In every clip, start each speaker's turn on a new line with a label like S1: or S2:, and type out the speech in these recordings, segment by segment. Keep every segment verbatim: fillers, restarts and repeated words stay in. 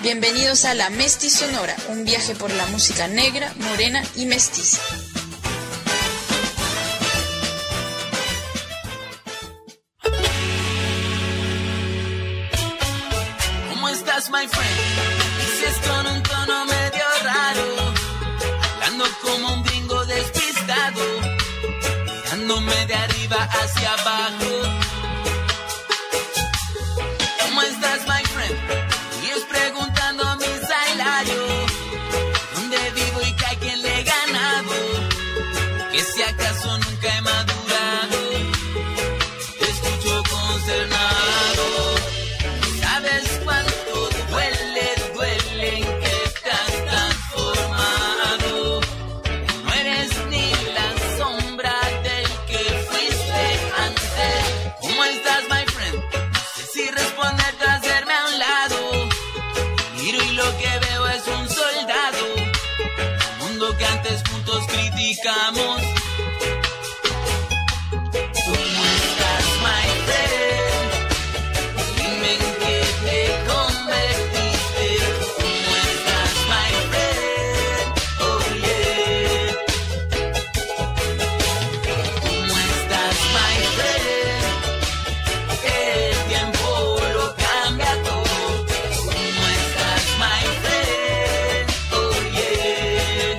S1: Bienvenidos a La Mestizonora, un viaje por la música negra, morena y mestiza.
S2: ¿Cómo estás, my friend? Dices con un tono medio raro, hablando como un gringo despistado, mirándome de arriba hacia abajo. ¿Cómo estás, my friend? Y es preguntando mi salario, dónde vivo y que a quién le he ganado, que si acaso nunca he madurado. Te escucho consternado. ¿Sabes cuánto duele, duele en que te has transformado? No eres ni la sombra del que fuiste antes. ¿Cómo estás, my friend? No sé si responderte o hacerme a un lado. Miro y lo que veo es un soldado, el mundo que antes juntos criticamos. ¿Cómo estás, my friend? Dime en qué te convertiste. ¿Cómo estás, my friend? Oh yeah. ¿Cómo estás, my friend? El tiempo lo cambia todo. ¿Cómo estás, my friend? Oh yeah.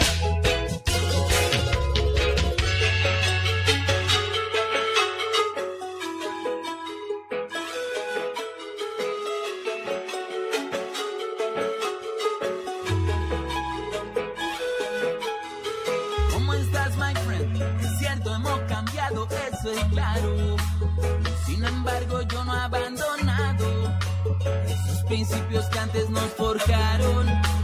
S2: ¿Cómo estás, my friend? Es cierto, hemos cambiado, eso es claro. Sin embargo, yo no he abandonado esos principios que antes nos forjaron.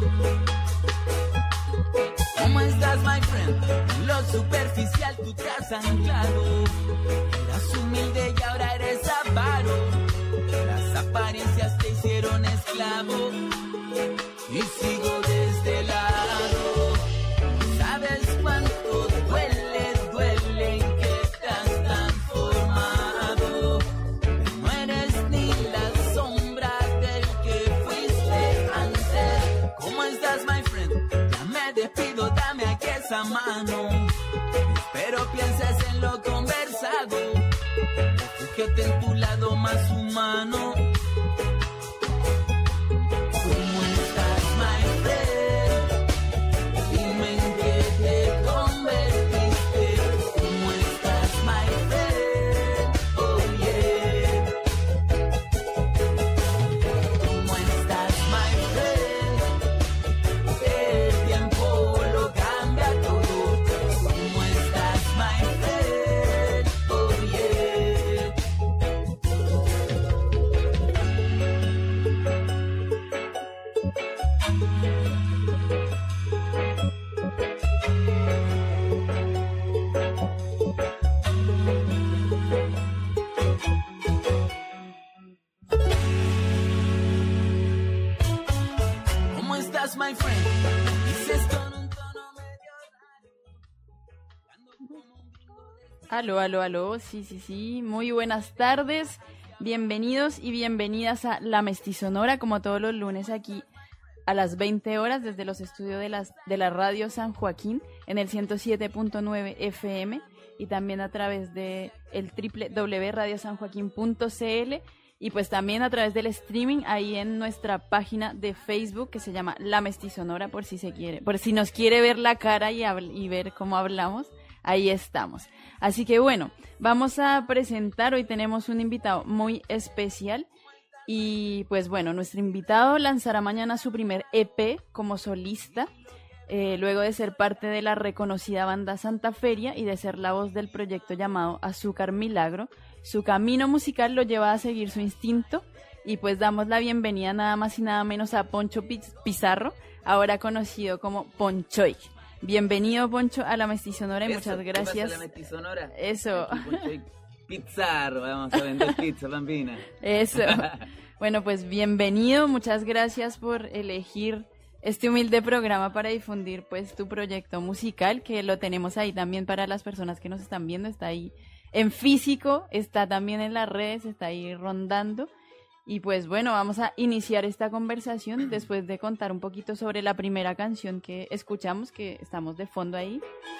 S2: ¿Cómo estás, my friend? En lo superficial tú te has anclado. Eras humilde y ahora eres avaro. Las apariencias te hicieron esclavo. Y sigo de este lado. ¿Sabes cuánto duele, duele en que te has transformado? No eres ni la sombra del que fuiste antes. ¿Cómo estás, my friend? Ya me despido, dame aquí esa mano. Espero pienses en lo conversado. Refúgiate en tu lado más humano. ¿Cómo estás, my friend? Dime en qué te convertiste. ¿Cómo estás, my friend? Oh yeah. ¿Cómo estás, my friend? El tiempo lo cambia todo. ¿Cómo estás, my friend? Oh yeah. ¿Cómo estás, my friend? Dices con un tono medio raro. Hablando como un gringo de-
S3: Aló, aló, aló, sí, sí, sí, muy buenas tardes, bienvenidos y bienvenidas a La Mestizonora, como todos los lunes aquí a las veinte horas desde los estudios de, las, de la Radio San Joaquín en el ciento siete punto nueve F M y también a través de el doble u doble u doble u punto radio san joaquín punto c l y pues también a través del streaming ahí en nuestra página de Facebook que se llama La Mestizonora, por si se quiere, por si nos quiere ver la cara y, habl- y ver cómo hablamos, ahí estamos. Así que bueno, vamos a presentar, hoy tenemos un invitado muy especial y pues bueno, nuestro invitado lanzará mañana su primer E P como solista, eh, luego de ser parte de la reconocida banda Santa Feria y de ser la voz del proyecto llamado Azúcar Milagro. Su camino musical lo lleva a seguir su instinto y pues damos la bienvenida nada más y nada menos a Poncho Piz- Pizarro, ahora conocido como Ponchoy. Bienvenido, Poncho, a La Mestizonora y
S4: Eso,
S3: muchas
S4: ¿qué
S3: gracias.
S4: pasa, La Mestizonora?
S3: Eso.
S4: Aquí Ponchoy Pizarro, vamos a vender pizza, bambina.
S3: Eso. Bueno, pues bienvenido, muchas gracias por elegir este humilde programa para difundir pues tu proyecto musical, que lo tenemos ahí también para las personas que nos están viendo, está ahí en físico, está también en las redes, está ahí rondando. Y pues bueno, vamos a iniciar esta conversación después de contar un poquito sobre la primera canción que escuchamos, que estamos de fondo ahí.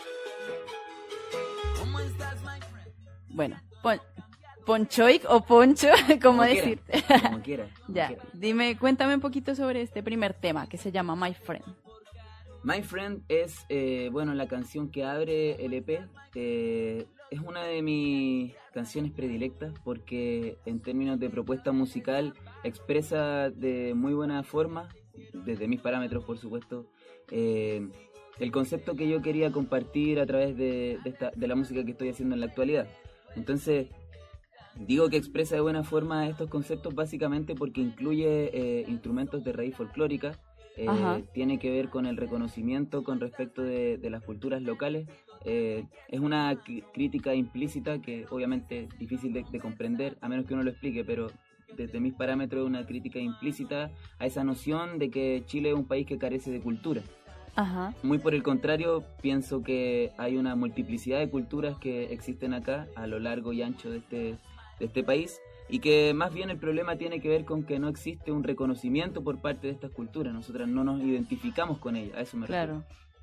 S3: Bueno, pon, Ponchoic o Poncho, ¿cómo
S4: Como
S3: decir?
S4: quiera, como quiera. como
S3: Ya,
S4: quiera.
S3: dime, cuéntame un poquito sobre este primer tema que se llama My Friend.
S4: My Friend es, eh, bueno, la canción que abre el E P. Eh, es una de mis canciones predilectas porque en términos de propuesta musical expresa de muy buena forma, desde mis parámetros por supuesto, eh, el concepto que yo quería compartir a través de, de, esta, de la música que estoy haciendo en la actualidad. Entonces, digo que expresa de buena forma estos conceptos básicamente porque incluye eh, instrumentos de raíz folclórica. Eh, tiene que ver con el reconocimiento con respecto de, de las culturas locales. Eh, es una c- crítica implícita que obviamente es difícil de, de comprender a menos que uno lo explique, pero desde mis parámetros es una crítica implícita a esa noción de que Chile es un país que carece de cultura.
S3: Ajá.
S4: Muy por el contrario, pienso que hay una multiplicidad de culturas que existen acá a lo largo y ancho de este, de este país, y que más bien el problema tiene que ver con que no existe un reconocimiento por parte de estas culturas. Nosotras no nos identificamos con ellas, a eso me refiero.
S3: Claro.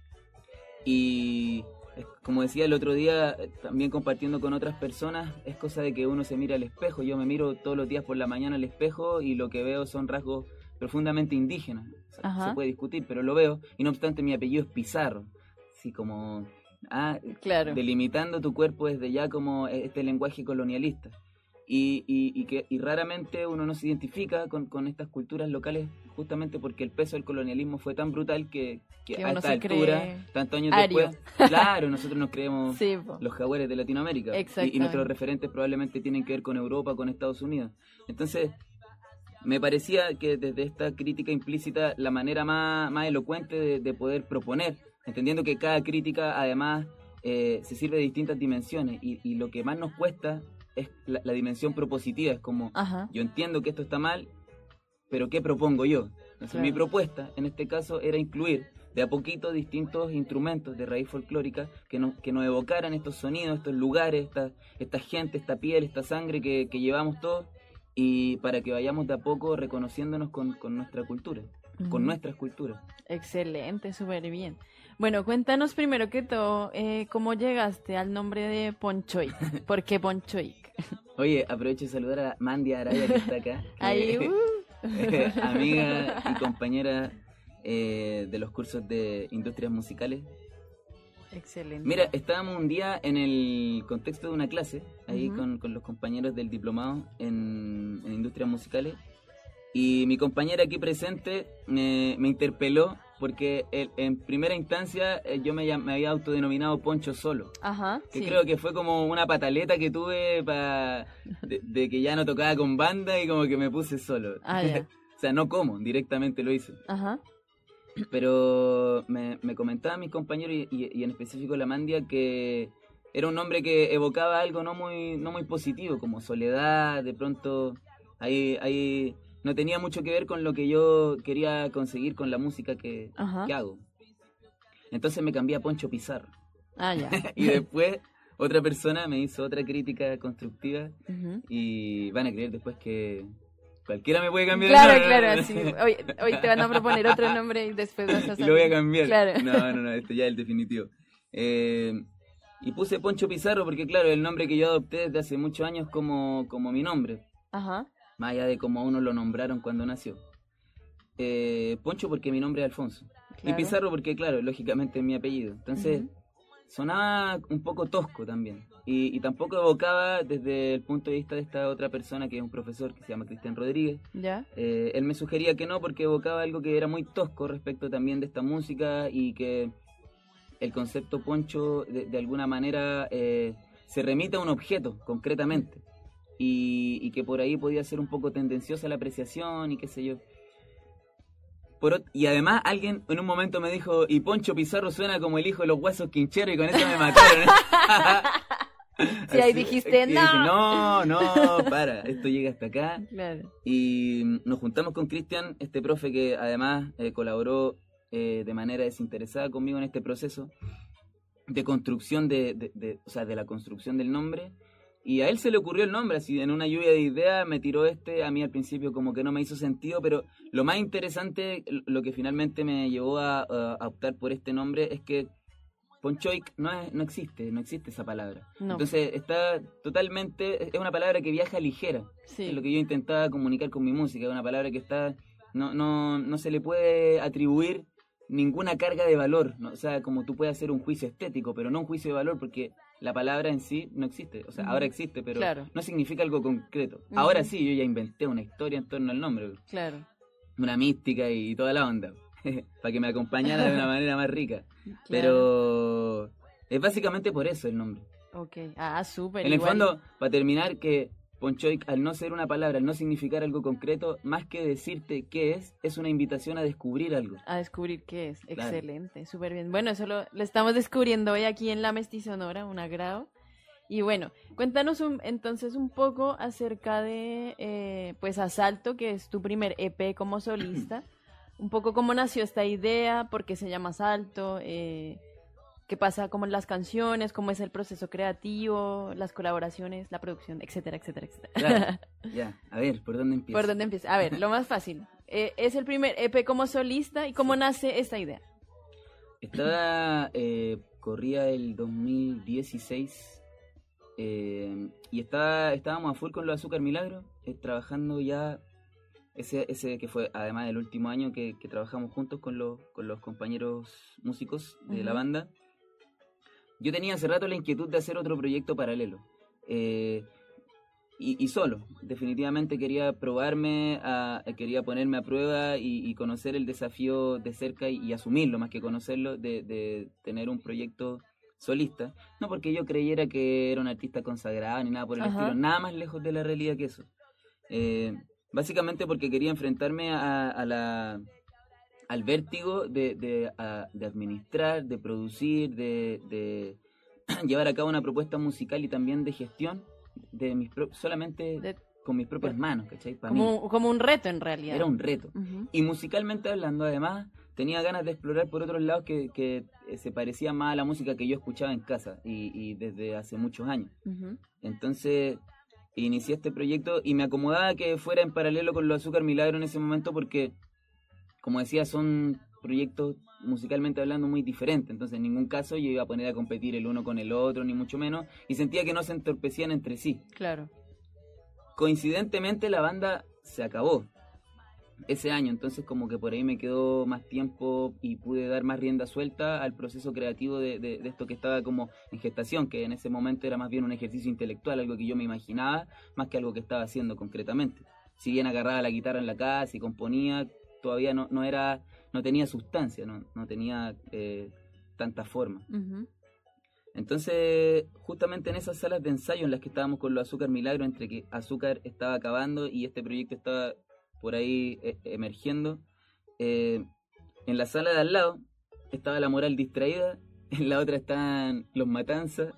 S4: Y eh, como decía el otro día, eh, también compartiendo con otras personas, es cosa de que uno se mira al espejo. Yo me miro todos los días por la mañana al espejo y lo que veo son rasgos profundamente indígenas. O sea,
S3: Ajá.
S4: se puede discutir, pero lo veo. Y no obstante, mi apellido es Pizarro. Así como ah,
S3: Claro.
S4: delimitando tu cuerpo desde ya como este lenguaje colonialista. Y, y, y que y raramente uno no se identifica con, con estas culturas locales justamente porque el peso del colonialismo fue tan brutal que, que,
S3: Que
S4: a
S3: uno
S4: esta
S3: se
S4: altura,
S3: cree
S4: tantos años
S3: ario.
S4: después, claro, nosotros nos creemos
S3: Sí, po.
S4: los jaguares de Latinoamérica y, y
S3: Exactamente.
S4: nuestros referentes probablemente tienen que ver con Europa, con Estados Unidos. Entonces, me parecía que desde esta crítica implícita la manera más, más elocuente de, de poder proponer, entendiendo que cada crítica además eh, se sirve de distintas dimensiones y, y lo que más nos cuesta es la, la dimensión propositiva. Es como,
S3: Ajá.
S4: yo entiendo que esto está mal, pero ¿qué propongo yo? Entonces,
S3: Claro.
S4: mi propuesta en este caso era incluir de a poquito distintos instrumentos de raíz folclórica que nos, que nos evocaran estos sonidos, estos lugares, esta, esta gente, esta piel, esta sangre que, que llevamos todos, y para que vayamos de a poco reconociéndonos con, con nuestra cultura, con
S3: Ujú.
S4: nuestras culturas.
S3: Excelente, súper bien. Bueno, cuéntanos primero que todo, eh, ¿cómo llegaste al nombre de Ponchoic? ¿Por qué Ponchoic?
S4: Oye, aprovecho de saludar a Mandy Araya que está acá, que-
S3: Ahí, uh.
S4: amiga y compañera eh, de los cursos de industrias musicales.
S3: Excelente.
S4: Mira, estábamos un día en el contexto de una clase, ahí
S3: Ujú.
S4: con, con los compañeros del diplomado en, en industrias musicales, y mi compañera aquí presente me, me interpeló porque él, en primera instancia eh, yo me, llam- me había autodenominado Poncho Solo,
S3: Ajá,
S4: que
S3: sí.
S4: creo que fue como una pataleta que tuve pa, de, de que ya no tocaba con banda y como que me puse solo.
S3: Ah, ya.
S4: O sea, no como, directamente lo hice.
S3: Ajá.
S4: Pero me, me comentaban mis compañeros y, y- y en específico la Mandia que era un nombre que evocaba algo no muy no muy positivo, como soledad. De pronto ahí, ahí no tenía mucho que ver con lo que yo quería conseguir con la música que,
S3: Ajá.
S4: que hago. Entonces me cambié a Poncho Pizarro.
S3: Ah, ya.
S4: Y después otra persona me hizo otra crítica constructiva
S3: Ujú.
S4: y van a creer después que cualquiera me puede cambiar
S3: Claro,
S4: el nombre.
S3: claro, sí. Hoy, hoy te van a proponer otro nombre y después vas a
S4: Y lo voy a
S3: saber.
S4: cambiar.
S3: Claro.
S4: No, no, no, este ya es el definitivo. Eh, y puse Poncho Pizarro porque, claro, el nombre que yo adopté desde hace muchos años como, como mi nombre,
S3: Ajá.
S4: más allá de cómo a uno lo nombraron cuando nació. Eh, Poncho porque mi nombre es Alfonso.
S3: Claro.
S4: Y Pizarro porque, claro, lógicamente es mi apellido. Entonces,
S3: Ujú.
S4: sonaba un poco tosco también. Y, y tampoco evocaba desde el punto de vista de esta otra persona que es un profesor que se llama Cristian Rodríguez.
S3: Ya.
S4: Eh, él me sugería que no porque evocaba algo que era muy tosco respecto también de esta música y que el concepto poncho de, de alguna manera eh, se remite a un objeto concretamente y, y que por ahí podía ser un poco tendenciosa la apreciación y qué sé yo. Por ot- y además alguien en un momento me dijo, y Poncho Pizarro suena como el hijo de los Huesos Quincheros, y con eso me mataron.
S3: Sí, ahí
S4: Así,
S3: dijiste,
S4: que dije,
S3: "No".
S4: no, no, para, esto llega hasta acá.
S3: Claro.
S4: Y nos juntamos con Cristian, este profe que además eh, colaboró eh, de manera desinteresada conmigo en este proceso de construcción de, de, de- o sea, de la construcción del nombre. Y a él se le ocurrió el nombre, así en una lluvia de ideas me tiró este, a mí al principio como que no me hizo sentido, pero lo más interesante, lo que finalmente me llevó a, a optar por este nombre es que Ponchoik no, es, no existe, no existe esa palabra.
S3: No.
S4: Entonces está totalmente, es una palabra que viaja ligera,
S3: Sí.
S4: es lo que yo intentaba comunicar con mi música, es una palabra que está, no, no, no se le puede atribuir ninguna carga de valor, ¿no? O sea, como tú puedes hacer un juicio estético, pero no un juicio de valor, porque la palabra en sí no existe, o sea,
S3: Ujú.
S4: ahora existe, pero
S3: Claro.
S4: no significa algo concreto.
S3: Ujú.
S4: Ahora sí, yo ya inventé una historia en torno al nombre,
S3: Claro.
S4: una mística y toda la onda, para que me acompañara de una manera más rica.
S3: Claro.
S4: Pero es básicamente por eso el nombre.
S3: Ok. Ah, súper.
S4: En el
S3: igual.
S4: fondo, para terminar, que Ponchoik, al no ser una palabra, al no significar algo concreto, más que decirte qué es, es una invitación a descubrir algo.
S3: A descubrir qué es.
S4: Claro.
S3: Excelente, súper bien. Bueno, eso lo, lo estamos descubriendo hoy aquí en La Mestizonora, un agrado. Y bueno, cuéntanos un, entonces un poco acerca de eh, pues Asalto, que es tu primer E P como solista. Un poco cómo nació esta idea, por qué se llama Asalto, eh, qué pasa como en las canciones, cómo es el proceso creativo, las colaboraciones, la producción, etcétera, etcétera, etcétera.
S4: Claro. Ya, a ver, ¿por dónde empiezo?
S3: ¿Por dónde empieza? A ver, lo más fácil. Eh, es el primer E P como solista y cómo nace esta idea.
S4: Estaba, eh, corría el dos mil dieciséis eh, y estaba, estábamos a full con los Azúcar Milagro, eh, trabajando ya, ese, ese que fue además el último año que, que trabajamos juntos con los, con los compañeros músicos de
S3: Ujú.
S4: la banda. Yo tenía hace rato la inquietud de hacer otro proyecto paralelo. Eh, y, y solo, definitivamente quería probarme, a, quería ponerme a prueba y, y conocer el desafío de cerca y, y asumirlo más que conocerlo, de, de tener un proyecto solista. No porque yo creyera que era un artista consagrado ni nada por el
S3: Ajá.
S4: estilo, nada más lejos de la realidad que eso. Eh, básicamente porque quería enfrentarme a, a la... al vértigo de, de, a- de administrar, de producir, de, de llevar a cabo una propuesta musical y también de gestión de mis pro- solamente
S3: De-
S4: con mis propias manos, ¿cachai? Para mí
S3: Como, como un reto en realidad.
S4: era un reto.
S3: Ujú.
S4: Y musicalmente hablando, además, tenía ganas de explorar por otros lados que, que eh, se parecía más a la música que yo escuchaba en casa y, y desde hace muchos años.
S3: Ujú.
S4: Entonces inicié este proyecto y me acomodaba que fuera en paralelo con los Azúcar Milagro en ese momento porque, como decía, son proyectos musicalmente hablando muy diferentes. Entonces en ningún caso yo iba a poner a competir el uno con el otro, ni mucho menos, y sentía que no se entorpecían entre sí.
S3: Claro.
S4: Coincidentemente la banda se acabó ese año, entonces como que por ahí me quedó más tiempo y pude dar más rienda suelta al proceso creativo de, de, de esto que estaba como en gestación, que en ese momento era más bien un ejercicio intelectual, algo que yo me imaginaba, más que algo que estaba haciendo concretamente. Si bien agarraba la guitarra en la casa y componía, todavía no, no era, no tenía sustancia, no, no tenía eh, tanta forma.
S3: Ujú.
S4: Entonces, justamente en esas salas de ensayo en las que estábamos con los Azúcar Milagro, entre que Azúcar estaba acabando y este proyecto estaba por ahí eh, emergiendo, eh, en la sala de al lado estaba La Moral Distraída, en la otra estaban Los Matanzas,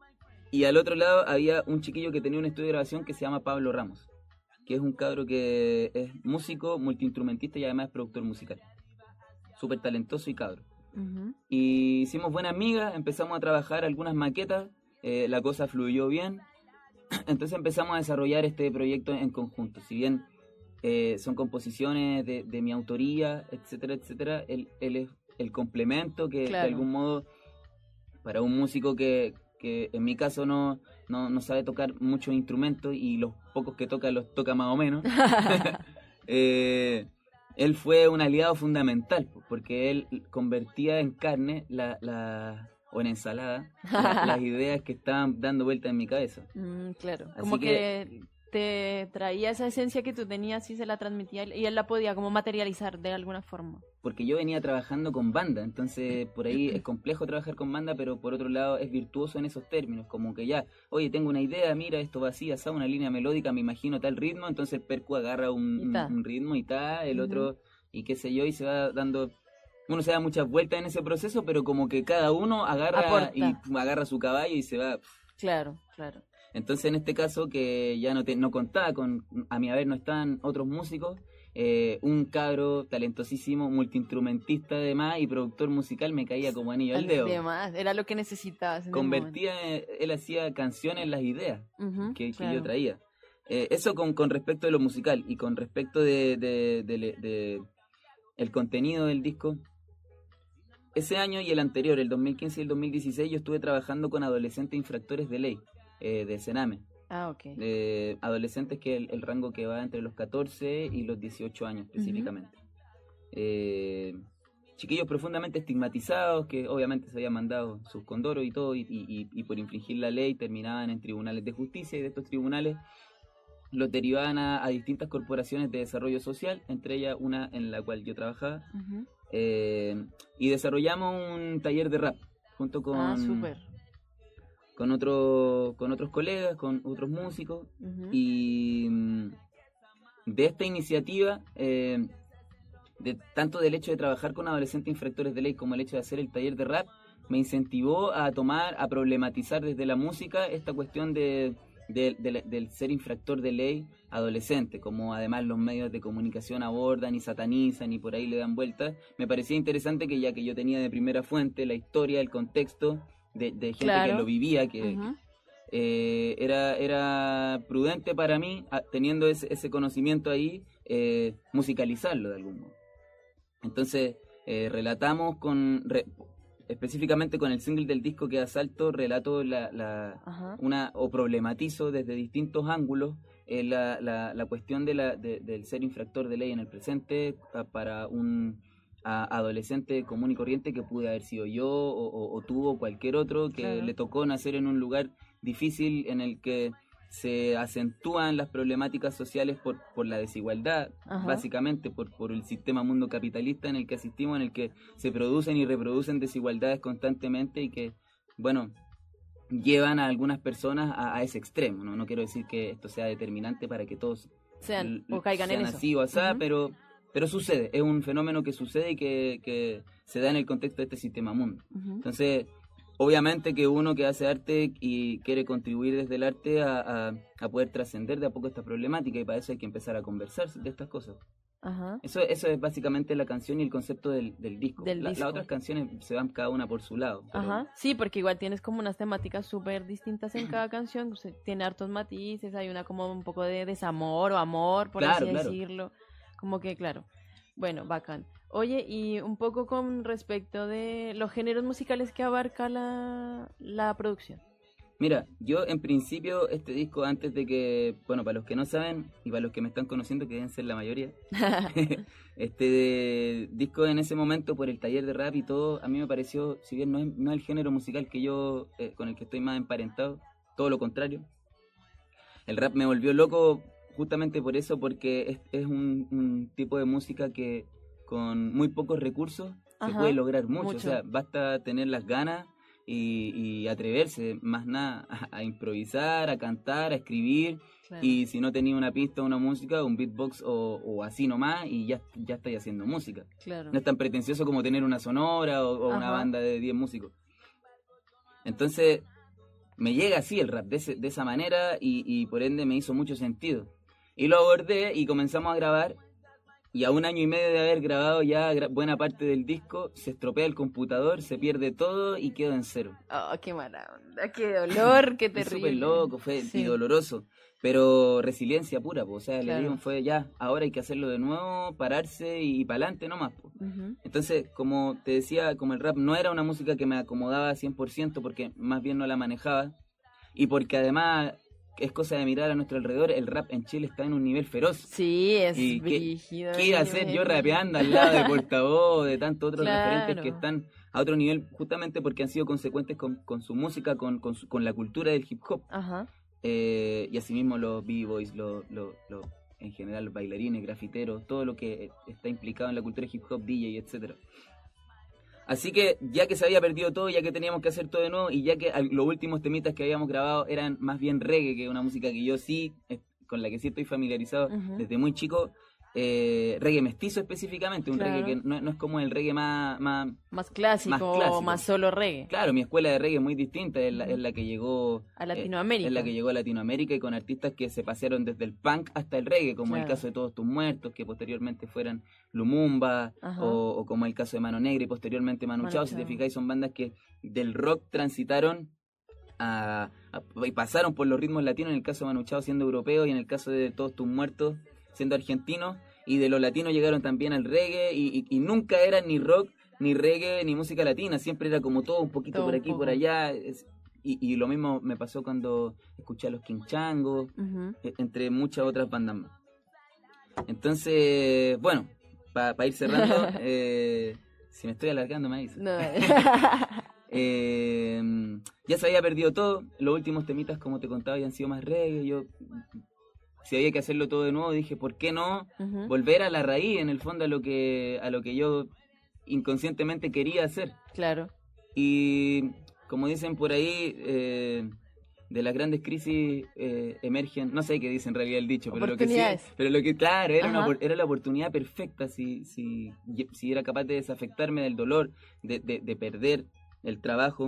S4: y al otro lado había un chiquillo que tenía un estudio de grabación que se llama Pablo Ramos, que es un cabro que es músico, multiinstrumentista y además es productor musical. Súper talentoso y cabro.
S3: Ujú.
S4: Y hicimos buenas amigas, empezamos a trabajar algunas maquetas, eh, la cosa fluyó bien, entonces empezamos a desarrollar este proyecto en conjunto. Si bien eh, son composiciones de, de mi autoría, etcétera, etcétera, él, él es el complemento que
S3: Claro.
S4: de algún modo, para un músico que, que en mi caso no, no, no sabe tocar muchos instrumentos y los pocos que toca los toca más o menos, eh, él fue un aliado fundamental, po, porque él convertía en carne la, la, o en ensalada la- las ideas que estaban dando vuelta en mi cabeza.
S3: Mm, claro.
S4: Así
S3: Como
S4: que-
S3: que... te traía esa esencia que tú tenías y se la transmitía y él la podía como materializar de alguna forma.
S4: Porque yo venía trabajando con banda, entonces por ahí es complejo trabajar con banda, pero por otro lado es virtuoso en esos términos, como que ya, oye, tengo una idea, mira, esto va así, así, una línea melódica, me imagino tal ritmo, entonces el percu agarra un,
S3: Y
S4: un,
S3: ta.
S4: un ritmo y tal, el
S3: Ujú.
S4: otro, y qué sé yo, y se va dando... Uno se da muchas vueltas en ese proceso, pero como que cada uno agarra
S3: Aporta.
S4: y pum, agarra su caballo y se va...
S3: Claro, claro.
S4: Entonces en este caso que ya no te, no contaba con, a mi haber no estaban otros músicos, eh, un cabro talentosísimo, multiinstrumentista además y productor musical, me caía como anillo al dedo.
S3: Además, era lo que necesitabas.
S4: Convertía, él hacía canciones en las ideas
S3: Uh-huh,
S4: que, que
S3: claro.
S4: yo traía. Eh, eso con, con respecto de lo musical y con respecto de, de, de, de, de el contenido del disco. Ese año y el anterior, el dos mil quince y el dos mil dieciséis, yo estuve trabajando con adolescentes infractores de ley, eh, de Sename.
S3: Ah, ok.
S4: Eh, adolescentes que el, el rango que va entre los catorce y los dieciocho años específicamente. Uh-huh. Eh, chiquillos profundamente estigmatizados que obviamente se habían mandado sus condoros y todo y, y, y por infringir la ley terminaban en tribunales de justicia y de estos tribunales los derivaban a, a distintas corporaciones de desarrollo social, entre ellas una en la cual yo trabajaba. Uh-huh. Eh, y desarrollamos un taller de rap junto con,
S3: ah, súper.
S4: con, otro, con otros colegas, con otros músicos. Uh-huh. Y de esta iniciativa, eh, de, tanto del hecho de trabajar con adolescentes infractores de ley como el hecho de hacer el taller de rap, me incentivó a tomar, a problematizar desde la música esta cuestión de... De, de, del ser infractor de ley adolescente, como además los medios de comunicación abordan y satanizan y por ahí le dan vueltas. Me parecía interesante que ya que yo tenía de primera fuente la historia, el contexto de, de gente claro. que lo vivía, que, uh-huh. que eh, era, era prudente para mí, a, teniendo ese, ese conocimiento ahí, eh, musicalizarlo de algún modo. Entonces eh, relatamos con... Re, específicamente con el single del disco que Asalto, relato la, la una o problematizo desde distintos ángulos eh, la, la, la cuestión de la, de, del ser infractor de ley en el presente a, para un a, adolescente común y corriente que pude haber sido yo o, o, o tuvo cualquier otro que claro. le tocó nacer en un lugar difícil en el que se acentúan las problemáticas sociales por, por la desigualdad, Ajá. básicamente por, por el sistema mundo capitalista en el que asistimos, en el que se producen y reproducen desigualdades constantemente y que, bueno, llevan a algunas personas a, a ese extremo, ¿no? No quiero decir que esto sea determinante para que todos
S3: sean o caigan
S4: sean
S3: en eso.
S4: así o así,
S3: uh-huh.
S4: pero, pero sucede, es un fenómeno que sucede y que, que se da en el contexto de este sistema mundo. Uh-huh. Entonces... Obviamente que uno que hace arte y quiere contribuir desde el arte a, a, a poder trascender de a poco esta problemática y para eso hay que empezar a conversar de estas cosas.
S3: Ajá.
S4: Eso, eso es básicamente la canción y el concepto del, del disco.
S3: Del
S4: la,
S3: disco.
S4: Las otras canciones se van cada una por su lado. Pero...
S3: Ajá. Sí, porque igual tienes como unas temáticas súper distintas en cada canción. O sea, tiene hartos matices, hay una como un poco de desamor o amor, por
S4: claro,
S3: así
S4: claro.
S3: decirlo. Como que, claro. Bueno, bacán. Oye, y un poco con respecto de los géneros musicales que abarca la, la producción.
S4: Mira, yo en principio este disco antes de que, bueno, para los que no saben y para los que me están conociendo, que deben ser la mayoría, este de, disco en ese momento por el taller de rap y todo, a mí me pareció, si bien no es, no es el género musical que yo, eh, con el que estoy más emparentado, todo lo contrario. El rap me volvió loco justamente por eso, porque es, es un, un tipo de música que con muy pocos recursos Ajá, se puede lograr mucho. mucho. O sea, basta tener las ganas y, y atreverse, más nada, a, a improvisar, a cantar, a escribir. Claro. Y si no tenía una pista, una música, un beatbox o, o así nomás, y ya, ya estáis haciendo música.
S3: Claro.
S4: No es tan pretencioso como tener una sonora o, o una banda de diez músicos. Entonces, me llega así el rap, de, ese, de esa manera, y, y por ende me hizo mucho sentido. Y lo abordé y comenzamos a grabar. Y a un año y medio de haber grabado ya gra- buena parte del disco, se estropea el computador, se pierde todo y quedo en cero.
S3: Oh, qué mala onda, qué dolor, qué terrible.
S4: Fue súper loco, fue
S3: sí.
S4: y doloroso, pero resiliencia pura, po. O sea,
S3: claro.
S4: le digo, fue ya, ahora hay que hacerlo de nuevo, pararse y, y para adelante nomás. Po.
S3: Uh-huh.
S4: Entonces, como te decía, como el rap no era una música que me acomodaba cien por ciento porque más bien no la manejaba, y porque además... es cosa de mirar a nuestro alrededor, el rap en Chile está en un nivel feroz.
S3: Sí, es
S4: y
S3: brígido.
S4: ¿Qué iba a hacer yo rapeando al lado de Portavoz, de tantos otros
S3: claro.
S4: referentes que están a otro nivel, justamente porque han sido consecuentes con, con su música, con, con, su, con la cultura del hip hop?
S3: Ajá.
S4: Eh, y asimismo los b-boys, los, los, los, en general los bailarines, grafiteros, todo lo que está implicado en la cultura hip hop, D J, etcétera. Así que ya que se había perdido todo, ya que teníamos que hacer todo de nuevo y ya que los últimos temitas que habíamos grabado eran más bien reggae, que una música que yo sí, con la que sí estoy familiarizado uh-huh. desde muy chico, eh, reggae mestizo específicamente, un
S3: Claro.
S4: reggae que no, no es como el reggae más, más...
S3: Más clásico,
S4: Más
S3: más,
S4: clásico.
S3: solo reggae.
S4: Claro, mi escuela de reggae es muy distinta, es la, es la que llegó...
S3: A Latinoamérica.
S4: eh, es la que llegó a Latinoamérica y con artistas que se pasearon desde el punk hasta el reggae, como
S3: Claro.
S4: el caso de Todos Tus Muertos, que posteriormente fueran Lumumba,
S3: Ajá.
S4: o, o como el caso de Mano Negra y posteriormente Manu
S3: Manu
S4: Chao. Si te
S3: Chao.
S4: fijáis, son bandas que del rock transitaron a, a- y pasaron por los ritmos latinos, en el caso de Manu Chao siendo europeo y en el caso de Todos Tus Muertos siendo argentinos, y de los latinos llegaron también al reggae y, y- y nunca era ni rock, ni reggae, ni música latina, siempre era como todo un poquito
S3: Todo
S4: por
S3: un
S4: aquí,
S3: poco.
S4: por allá, es- y, y lo mismo me pasó cuando escuché a los King Changos,
S3: Ujú.
S4: e- entre muchas otras bandas más. Entonces, bueno, para ir cerrando, eh, si me estoy alargando me avisa.
S3: No.
S4: Eh, ya se había perdido todo. Los últimos temitas, como te contaba, habían sido más reggae. Yo, si había que hacerlo todo de nuevo, dije, ¿por qué no
S3: Ujú.
S4: volver a la raíz, en el fondo, a lo que, a lo que yo inconscientemente quería hacer?
S3: Claro.
S4: Y como dicen por ahí, eh, de las grandes crisis eh, emergen, no sé qué dice en realidad el dicho, pero lo que sí,
S3: Oportunidades.
S4: pero lo que claro, era, una,
S3: Ajá.
S4: opor- era la oportunidad perfecta si, si, si era capaz de desafectarme del dolor, de, de, de perder el trabajo.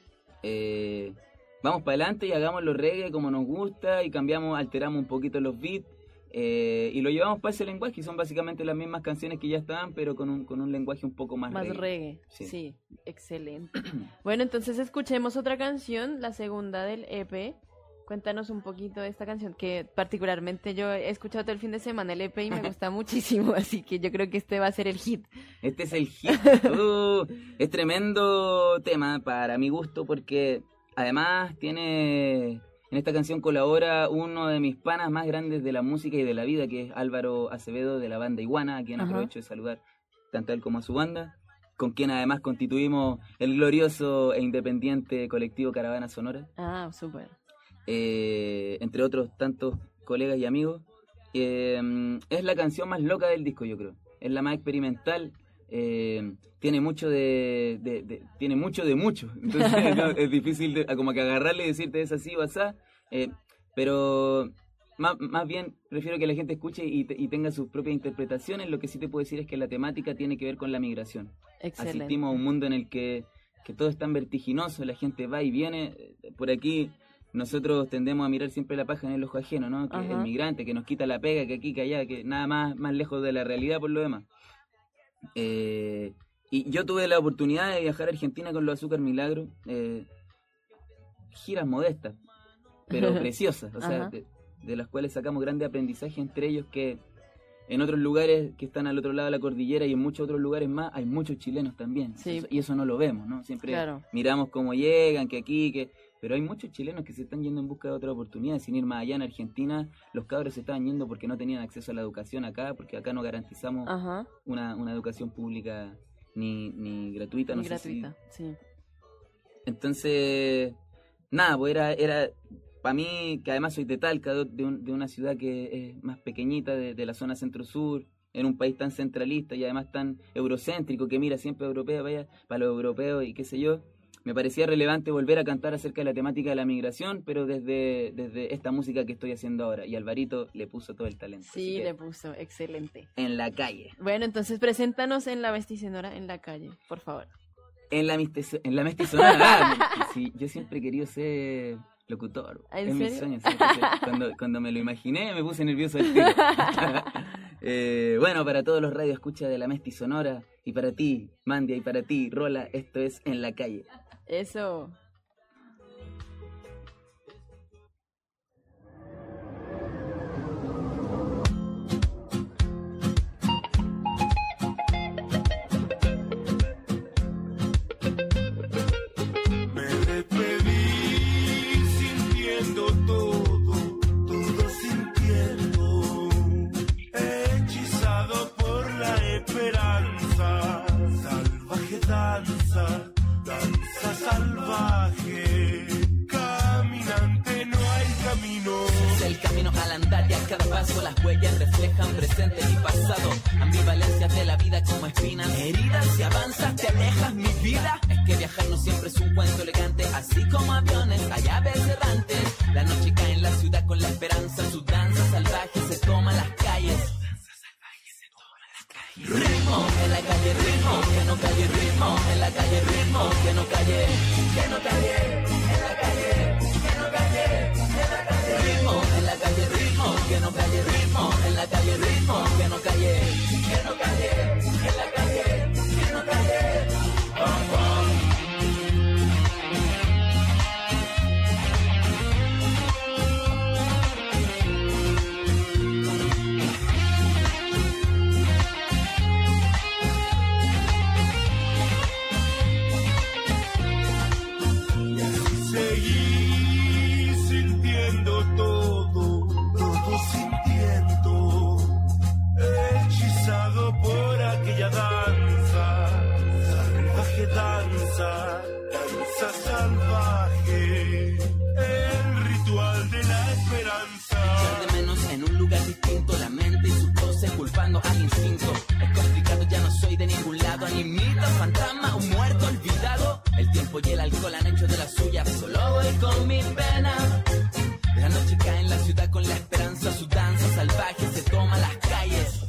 S4: Eh, vamos para adelante y hagamos los reggae como nos gusta y cambiamos, alteramos un poquito los beats. Eh, y lo llevamos para ese lenguaje y son básicamente las mismas canciones que ya estaban, pero con un, con un lenguaje un poco más,
S3: Más
S4: reggae.
S3: reggae.
S4: Sí.
S3: Sí. Excelente. Bueno, entonces escuchemos otra canción, la segunda del E P. Cuéntanos un poquito de esta canción, que particularmente yo he escuchado todo el fin de semana el E P y me gusta muchísimo, así que yo creo que este va a ser el hit.
S4: Este es el hit. Uh, es tremendo tema para mi gusto porque además tiene... En esta canción colabora uno de mis panas más grandes de la música y de la vida, que es Álvaro Acevedo de la banda Iguana, a quien
S3: Ajá.
S4: aprovecho de saludar tanto a él como a su banda, con quien además constituimos el glorioso e independiente colectivo Caravana Sonora,
S3: Ah, súper.
S4: eh, entre otros tantos colegas y amigos. Eh, es la canción más loca del disco, yo creo. Es la más experimental. Eh, tiene mucho de, de- de- tiene mucho de mucho. Entonces no, es difícil de- como que agarrarle y decirte es así o asá. Eh, pero más, más bien prefiero que la gente escuche y, te- y tenga sus propias interpretaciones. Lo que sí te puedo decir es que la temática tiene que ver con la migración.
S3: Excelente.
S4: Asistimos a un mundo en el que, que todo es tan vertiginoso, la gente va y viene. Por aquí nosotros tendemos a mirar siempre la paja en el ojo ajeno, ¿no? Que
S3: Ajá.
S4: el migrante, que nos quita la pega, que aquí, que allá, que nada más, más lejos de la realidad por lo demás. Eh, y yo tuve la oportunidad de viajar a Argentina con los Azúcar Milagro. Eh, giras modestas, pero preciosas, o sea,
S3: Ajá.
S4: de, de las cuales sacamos grandes aprendizajes, entre ellos que en otros lugares que están al otro lado de la cordillera y en muchos otros lugares más hay muchos chilenos también.
S3: Sí.
S4: Eso- y eso no lo vemos, ¿no? Siempre
S3: Claro.
S4: miramos cómo llegan, que aquí, que... Pero hay muchos chilenos que se están yendo en busca de otra oportunidad, sin ir más allá. En Argentina los cabros se estaban yendo porque no tenían acceso a la educación acá, porque acá no garantizamos
S3: Ajá.
S4: una, una educación pública ni, ni gratuita.
S3: Y
S4: no sé si-
S3: gratuita, sí.
S4: Entonces, nada, pues era, era para mí, que además soy de Talca, de, de un- de una ciudad que es más pequeñita, de, de la zona centro-sur, en un país tan centralista y además tan eurocéntrico, que mira siempre europeo, vaya, para los europeos y qué sé yo, me parecía relevante volver a cantar acerca de la temática de la migración, pero desde, desde esta música que estoy haciendo ahora. Y Alvarito le puso todo el talento. así
S3: Sí,
S4: que,
S3: le puso, excelente.
S4: en la calle.
S3: Bueno, entonces preséntanos en La Mesticenora en la calle, por favor.
S4: En la, mistizo- en la mestizonada. Ah, sí, yo siempre he querido ser locutor.
S3: ¿En
S4: es mi
S3: serio?
S4: sueño. siempre ser- Cuando, cuando me lo imaginé me puse nervioso al tiro. Eh, bueno, para todos los radios escucha de la Mesti Sonora y para ti, Mandia, y para ti, Rola, esto es En la Calle.
S3: Eso.
S5: Me despedí sintiendo todo, todo sintiendo, hechizado por la esperanza, salvaje danza, danza salvaje, caminante no hay camino.
S2: Es el camino al andar y a cada paso las huellas reflejan presente y pasado. Ambivalencias de la vida como espinas, heridas, si avanzas te alejas mi vida. Es que viajar no siempre es un cuento elegante, así como aviones hay aves errantes. La noche cae en la ciudad con la esperanza, su danza salvaje se toma las calles. Ritmo en la calle, ritmo, que no calle, ritmo en la calle, ritmo, que no calle, que no calle, en la calle, que no calle, en la calle, ritmo en la calle, ritmo, que no calle, ritmo en la calle, ritmo, que no calle, que no calle, en la calle, que no calle, pom, pom.
S5: Seguí sintiendo todo, todo sintiendo, hechizado por aquella danza, salvaje danza, danza salvaje, el ritual de la esperanza.
S2: Echar de menos en un lugar distinto, la mente y sus voces culpando al instinto. Es complicado, ya no soy de ningún lado, animita, fantasma, un muerto olvidado. El tiempo y el alcohol han hecho de la suya, solo voy con mi pena. La noche cae en la ciudad con la esperanza, su danza salvaje se toma las calles.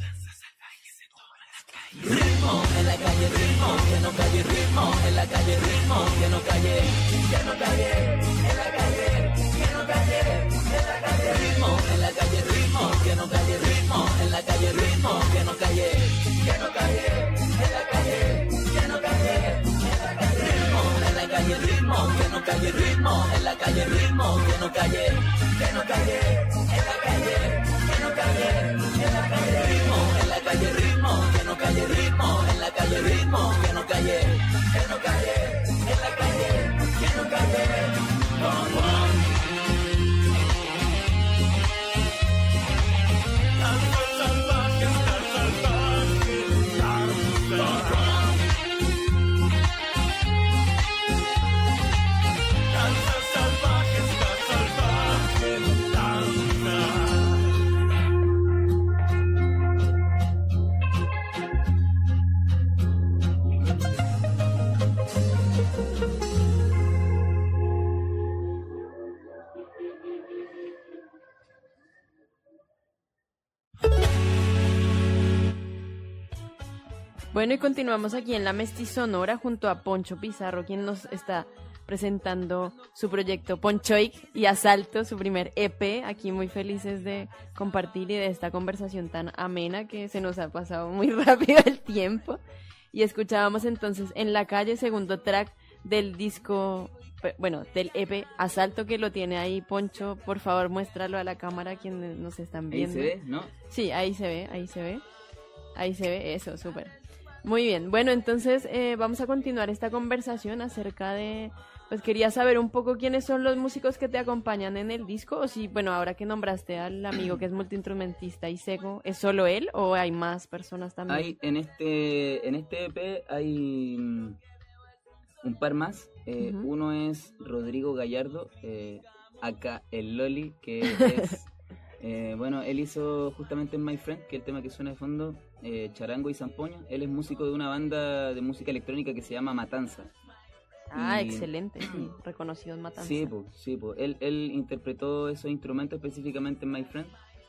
S2: Ritmo en la calle, ritmo, que no calle, ritmo en la calle, ritmo, que no calle, que no calle, en la calle, que no calle, en la calle, ritmo en la calle, ritmo, que no calle, ritmo en la calle, ritmo, que no calle, que no calle, en la calle, que no calle, en la calle, ritmo en la calle, ritmo, que no calle, ritmo en la calle, ritmo, que no calle, que no calle, en la calle, que no calle, en la calle, ritmo en la calle, ritmo, que no calle, ritmo en la calle, ritmo, que no calle, que no calle, en la calle, que no calle, bom, bom.
S5: Danza salvaje, danza salvaje, danza. Danza salvaje, danza salvaje, danza.
S3: Bueno, y continuamos aquí en La Mestizonora junto a Poncho Pizarro, quien nos está presentando su proyecto Ponchoic y Asalto, su primer E P. Aquí muy felices de compartir y de esta conversación tan amena que se nos ha pasado muy rápido el tiempo. Y escuchábamos entonces En la calle, segundo track del disco, bueno, del E P Asalto, que lo tiene ahí Poncho. Por favor, muéstralo a la cámara quienes nos están viendo.
S4: Ahí se ve, ¿no?
S3: Sí, ahí se ve, ahí se ve. Ahí se ve, eso, súper. Muy bien, bueno, entonces eh, vamos a continuar esta conversación acerca de, pues quería saber un poco quiénes son los músicos que te acompañan en el disco, o si, bueno, ahora que nombraste al amigo que es multiinstrumentista y Sego, ¿es solo él o hay más personas también?
S4: Hay en este en este E P hay mm, un par más. Eh,
S3: Ujú.
S4: Uno es Rodrigo Gallardo, eh, acá el Loli, que es eh, bueno, él hizo justamente en My Friend, que es el tema que suena de fondo, eh, Charango y Zampoña. Él es músico de una banda de música electrónica que se llama Matanza.
S3: Ah,
S4: Y-
S3: excelente, sí, reconocido en Matanza.
S4: Sí, pues, sí, pues. Él, él interpretó esos instrumentos específicamente en My Friend.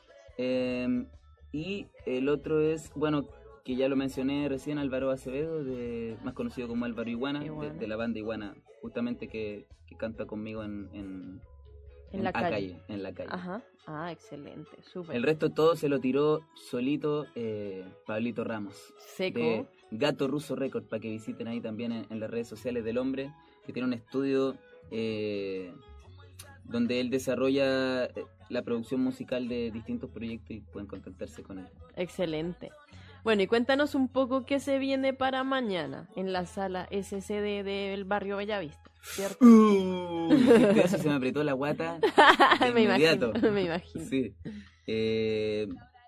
S4: Eh, y el otro es, bueno, que ya lo mencioné recién, Álvaro Acevedo, de, más conocido como Álvaro Iguana, de,
S3: Iguana.
S4: de la banda Iguana, justamente que, que canta conmigo en, en,
S3: En la
S4: A
S3: calle.
S4: en la calle.
S3: Ajá, ah, excelente, súper.
S4: El resto todo se lo tiró solito eh, Pablito Ramos,
S3: Seco.
S4: de Gato Ruso Record, para que visiten ahí también en, en las redes sociales del hombre, que tiene un estudio eh, donde él desarrolla eh, la producción musical de distintos proyectos y pueden contactarse con él.
S3: Excelente. Bueno, y cuéntanos un poco qué se viene para mañana en la sala S C D del barrio Bellavista, ¿cierto?
S4: Uh, dijiste eso, se me apretó la guata de
S3: me
S4: inmediato.
S3: imagino, me imagino.
S4: Sí. Eh,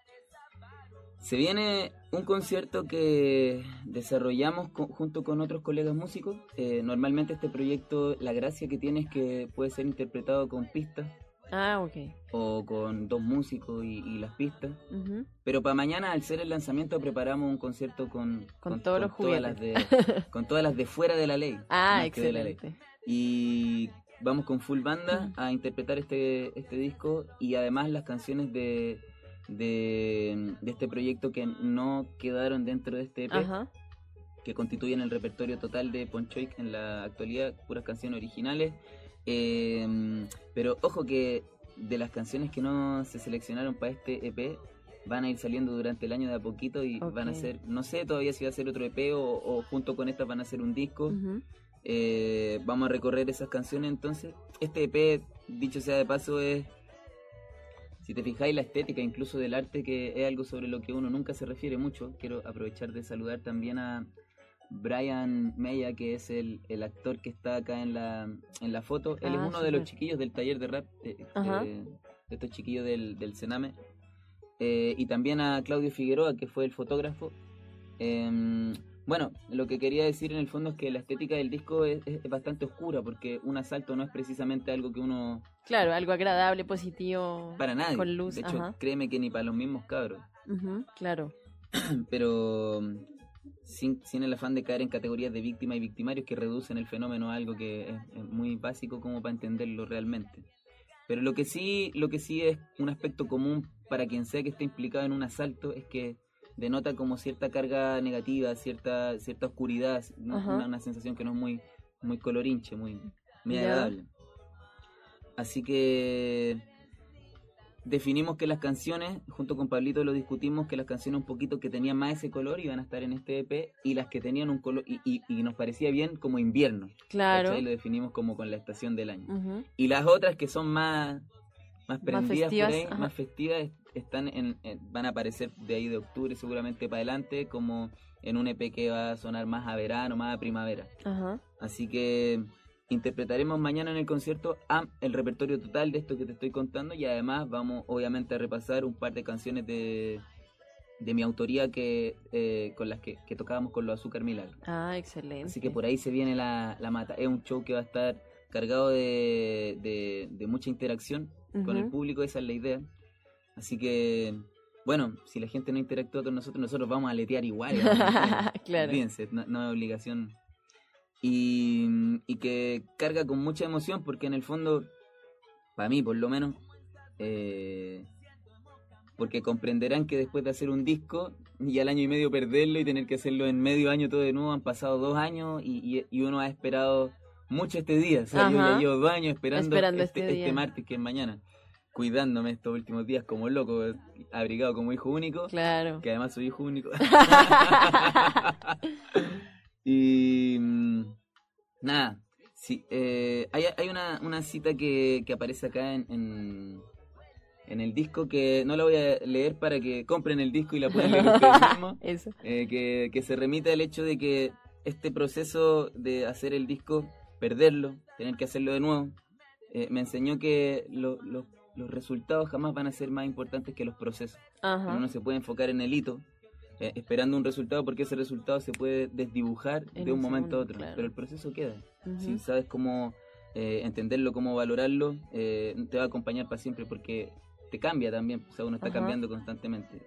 S4: se viene un concierto que desarrollamos co- junto con otros colegas músicos. Eh, normalmente este proyecto, la gracia que tiene es que puede ser interpretado con pistas
S3: Ah, ok.
S4: o con dos músicos y, y las pistas.
S3: Ujú.
S4: Pero para mañana, al ser el lanzamiento, preparamos un concierto con,
S3: Con todos los
S4: todas las de
S3: juguetes.
S4: con todas las de fuera de la ley.
S3: Ah,
S4: más que de la ley.
S3: excelente.
S4: Y vamos con full banda a interpretar este, este disco y además las canciones de, de, de este proyecto que no quedaron dentro de este E P,
S6: Ajá.
S4: que constituyen el repertorio total de Ponchoic en la actualidad, puras canciones originales. Eh, pero ojo que de las canciones que no se seleccionaron para este E P, van a ir saliendo durante el año de a poquito y
S6: Ok.
S4: van a ser, no sé todavía si va a ser otro E P o, o junto con estas van a ser un disco.
S6: Ujú.
S4: Eh, vamos a recorrer esas canciones entonces. Este E P, dicho sea de paso, es, si te fijáis, la estética incluso del arte, que es algo sobre lo que uno nunca se refiere mucho. Quiero aprovechar de saludar también a Brian Meya, que es el, el actor que está acá en la, en la foto. Él
S6: Ah,
S4: es uno de los
S6: súper.
S4: chiquillos del taller de rap, eh,
S6: Ajá.
S4: eh, de estos chiquillos del, del Sename. Eh, y también a Claudio Figueroa, que fue el fotógrafo. Eh, bueno, lo que quería decir en el fondo es que la estética del disco es, es bastante oscura, porque un asalto no es precisamente algo que uno...
S6: Claro, algo agradable, positivo.
S4: Para nadie.
S6: Con luz,
S4: de hecho,
S6: ajá.
S4: créeme que ni para los mismos cabros.
S6: Ujú, claro.
S4: Pero sin, sin el afán de caer en categorías de víctima y victimarios que reducen el fenómeno a algo que es, es muy básico como para entenderlo realmente. Pero lo que sí, lo que sí es un aspecto común para quien sea que esté implicado en un asalto es que denota como cierta carga negativa, cierta cierta oscuridad, ¿no?
S6: Ajá.
S4: una, una sensación que no es muy muy colorinche, muy, muy
S6: Ya.
S4: agradable. Así que definimos que las canciones, junto con Pablito lo discutimos, que las canciones un poquito que tenían más ese color iban a estar en este E P, y las que tenían un color, y, y, y nos parecía bien como invierno.
S6: Claro.
S4: ¿Cachai? Lo definimos como con la estación del año.
S6: Ujú.
S4: Y las otras que son más, más prendidas
S6: festivas,
S4: por ahí,
S6: ajá.
S4: más festivas, est- están en, en- van a aparecer de ahí de octubre seguramente para adelante, como en un E P que va a sonar más a verano, más a primavera.
S6: Ajá.
S4: Así que interpretaremos mañana en el concierto a- el repertorio total de esto que te estoy contando, y además vamos obviamente a repasar un par de canciones de, de mi autoría que eh, con las que, que tocábamos con los Azúcar Milagro.
S6: Ah, excelente.
S4: Así que por ahí se viene la, la mata. Es un show que va a estar cargado de, de, de mucha interacción con el
S6: Ujú.
S4: público, esa es la idea. Así que, bueno, si la gente no interactúa con nosotros, nosotros vamos a aletear igual. ¿no?
S6: Claro.
S4: Olvídense, no, no es obligación. Y, y que carga con mucha emoción porque en el fondo, para mí por lo menos, eh, porque comprenderán que después de hacer un disco y al año y medio perderlo y tener que hacerlo en medio año todo de nuevo, han pasado dos años y, y, y uno ha esperado mucho este día. O sea, yo
S6: Ajá.
S4: ya llevo dos años esperando,
S6: Esperando
S4: este,
S6: este
S4: este
S6: día. martes,
S4: martes que es mañana, cuidándome estos últimos días como loco, abrigado como hijo único,
S6: Claro.
S4: que además soy hijo único. Y mm, nada, sí, eh, hay, hay una, una cita que, que aparece acá en, en, en el disco, que no la voy a leer para que compren el disco y la puedan leer ustedes mismos,
S6: Eso.
S4: eh, que, que se remite al hecho de que este proceso de hacer el disco, perderlo, tener que hacerlo de nuevo, eh, me enseñó que lo- lo- los resultados jamás van a ser más importantes que los procesos.
S6: Ajá.
S4: Uno se puede enfocar en el hito, eh, esperando un resultado, porque ese resultado se puede desdibujar
S6: En
S4: de un
S6: un
S4: momento
S6: segundo,
S4: a otro,
S6: claro.
S4: pero el proceso queda.
S6: Ujú.
S4: Si sabes cómo eh, entenderlo, cómo valorarlo, eh, te va a acompañar para siempre, porque te cambia también, o sea, uno está
S6: Ajá.
S4: cambiando constantemente.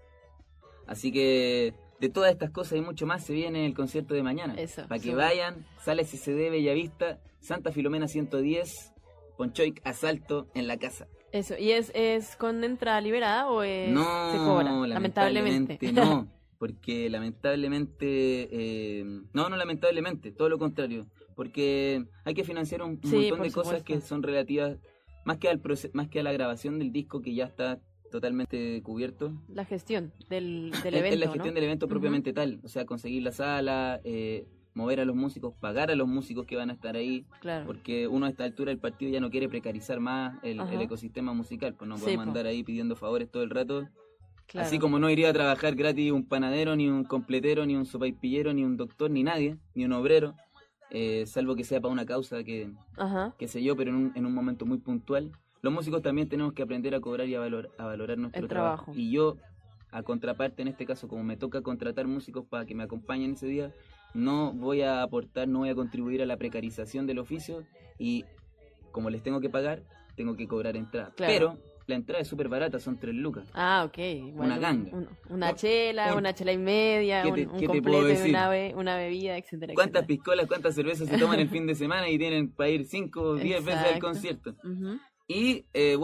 S4: Así que de todas estas cosas y mucho más se viene el concierto de mañana.
S6: Eso,
S4: Para que
S6: súper.
S4: vayan, sale S C D Bellavista, Santa Filomena ciento diez, Ponchoic, asalto en la casa.
S6: Eso. ¿Y es, es con entrada liberada o es
S4: No,
S6: se cobra?
S4: lamentablemente no, porque lamentablemente, eh, no, no lamentablemente, todo lo contrario, porque hay que financiar un, un
S6: Sí,
S4: montón
S6: por
S4: de cosas
S6: supuesto.
S4: que son relativas, más que al proce- más que a la grabación del disco, que ya está totalmente cubierto.
S6: La gestión del, del
S4: Es-
S6: evento,
S4: es la gestión
S6: ¿no?
S4: del evento
S6: Ujú.
S4: propiamente tal, o sea, conseguir la sala, eh, mover a los músicos, pagar a los músicos que van a estar ahí,
S6: Claro.
S4: porque uno a esta altura del partido ya no quiere precarizar más el,
S6: Ajá.
S4: el ecosistema musical, pues no
S6: Sí,
S4: podemos
S6: po.
S4: andar ahí pidiendo favores todo el rato.
S6: Claro.
S4: Así como no iría a trabajar gratis un panadero, ni un completero, ni un sopaipillero, ni un doctor, ni nadie, ni un obrero, eh, salvo que sea para una causa que,
S6: Ajá.
S4: qué sé yo, pero en un, en un momento muy puntual. Los músicos también tenemos que aprender a cobrar y a, valor, a valorar nuestro
S6: El
S4: trabajo.
S6: trabajo.
S4: Y yo, a contraparte en este caso, como me toca contratar músicos para que me acompañen ese día, no voy a aportar, no voy a contribuir a la precarización del oficio, y como les tengo que pagar, tengo que cobrar entrada.
S6: Claro.
S4: Pero la entrada es súper barata, son tres lucas.
S6: Ah, ok. Bueno,
S4: Una ganga.
S6: un- una
S4: Un-
S6: chela,
S4: un-
S6: una chela y media,
S4: ¿Qué
S6: un,
S4: te-
S6: un
S4: qué te puedo
S6: completo,
S4: decir?
S6: una, be- una bebida, etcétera,
S4: ¿Cuántas
S6: etcétera.
S4: piscolas, cuántas cervezas se toman el fin de semana y tienen para ir cinco o diez veces al
S6: Exacto.
S4: concierto?
S6: Ujú.
S4: Y eh, bueno,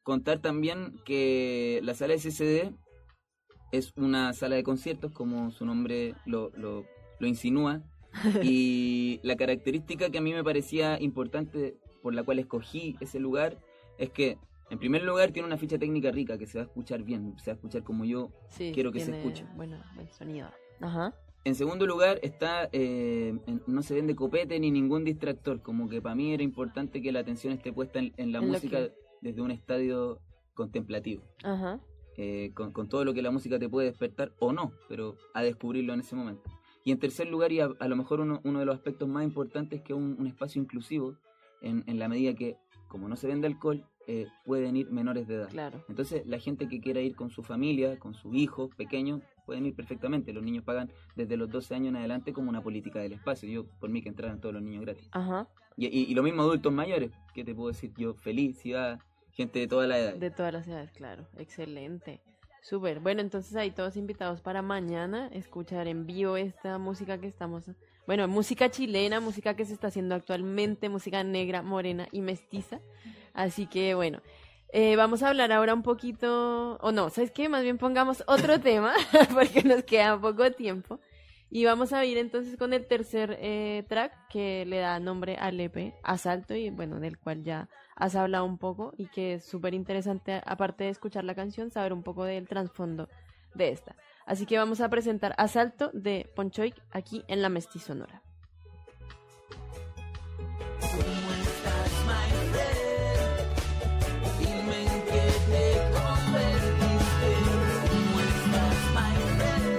S4: contar también que la sala S S D es una sala de conciertos, como su nombre lo, lo, lo insinúa, y la característica que a mí me parecía importante por la cual escogí ese lugar es que, en primer lugar, tiene una ficha técnica rica, que se va a escuchar bien, se va a escuchar como yo
S6: Sí,
S4: quiero que se
S6: tiene,
S4: escuche.
S6: Bueno, buen sonido. Ajá.
S4: En segundo lugar, está eh, en- no se vende copete ni ningún distractor, como que para mí era importante que la atención esté puesta en, en la
S6: En lo
S4: música
S6: que-
S4: desde un estadio contemplativo,
S6: Ajá.
S4: eh, con, con todo lo que la música te puede despertar o no, pero a descubrirlo en ese momento. Y en tercer lugar, y a, a lo mejor uno, uno de los aspectos más importantes, es que es un, un espacio inclusivo, en, en la medida que, como no se vende alcohol, eh, pueden ir menores de edad.
S6: Claro.
S4: Entonces, la gente que quiera ir con su familia, con sus hijos pequeños, pueden ir perfectamente. Los niños pagan desde los doce años en adelante como una política del espacio. Yo, por mí, que entraran todos los niños gratis.
S6: Ajá.
S4: Y, y, y lo mismo adultos mayores, ¿qué te puedo decir? Yo feliz, si va gente de todas las edades.
S6: De todas las edades, claro. Excelente. Súper. Bueno, entonces ahí todos invitados para mañana escuchar en vivo esta música que estamos... Bueno, música chilena, música que se está haciendo actualmente, música negra, morena y mestiza. Así que bueno, eh, vamos a hablar ahora un poquito... O no, ¿sabes qué? Más bien pongamos otro tema porque nos queda poco tiempo. Y vamos a ir entonces con el tercer eh, track que le da nombre al E P, Asalto, y bueno, del cual ya has hablado un poco y que es súper interesante, aparte de escuchar la canción, saber un poco del trasfondo de esta. Así que vamos a presentar Asalto de Ponchoik aquí en La Mestizonora.
S2: ¿Cómo estás, my friend? Dime en qué te convertiste. ¿Cómo estás, my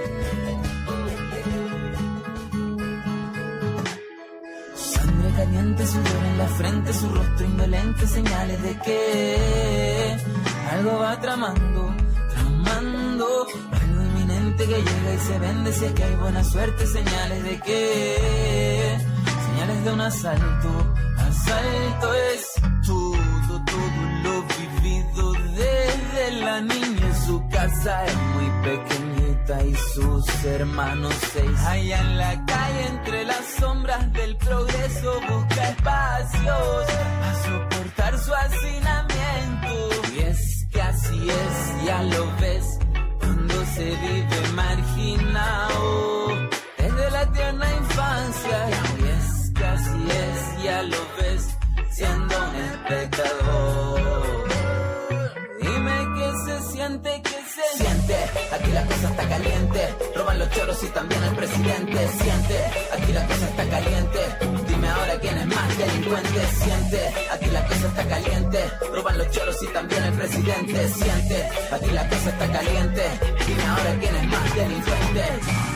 S2: friend? Sangre caliente, sudor en la frente, su rostro indolente, señales de que algo va tramando, tramando, algo inminente que llega y se vende, si es que hay buena suerte, señales de que, señales de un asalto, asalto es todo, todo lo vivido desde la niña, su casa es muy pequeñita y sus hermanos seis, allá en la calle entre las sombras del progreso busca espacios a soportar su hacinamiento, y es que así es, ya lo ves, cuando se vive marginado desde la tierna infancia, y es que así es, ya lo ves, siendo un espectador. Dime qué se siente, qué se siente, aquí la cosa está caliente, roban los choros y también el presidente, siente, aquí la cosa está caliente, dime ahora quién es más delincuente, siente, aquí la cosa está caliente, roban los choros y también el presidente, siente, aquí la cosa está caliente, dime ahora quién es más delincuente.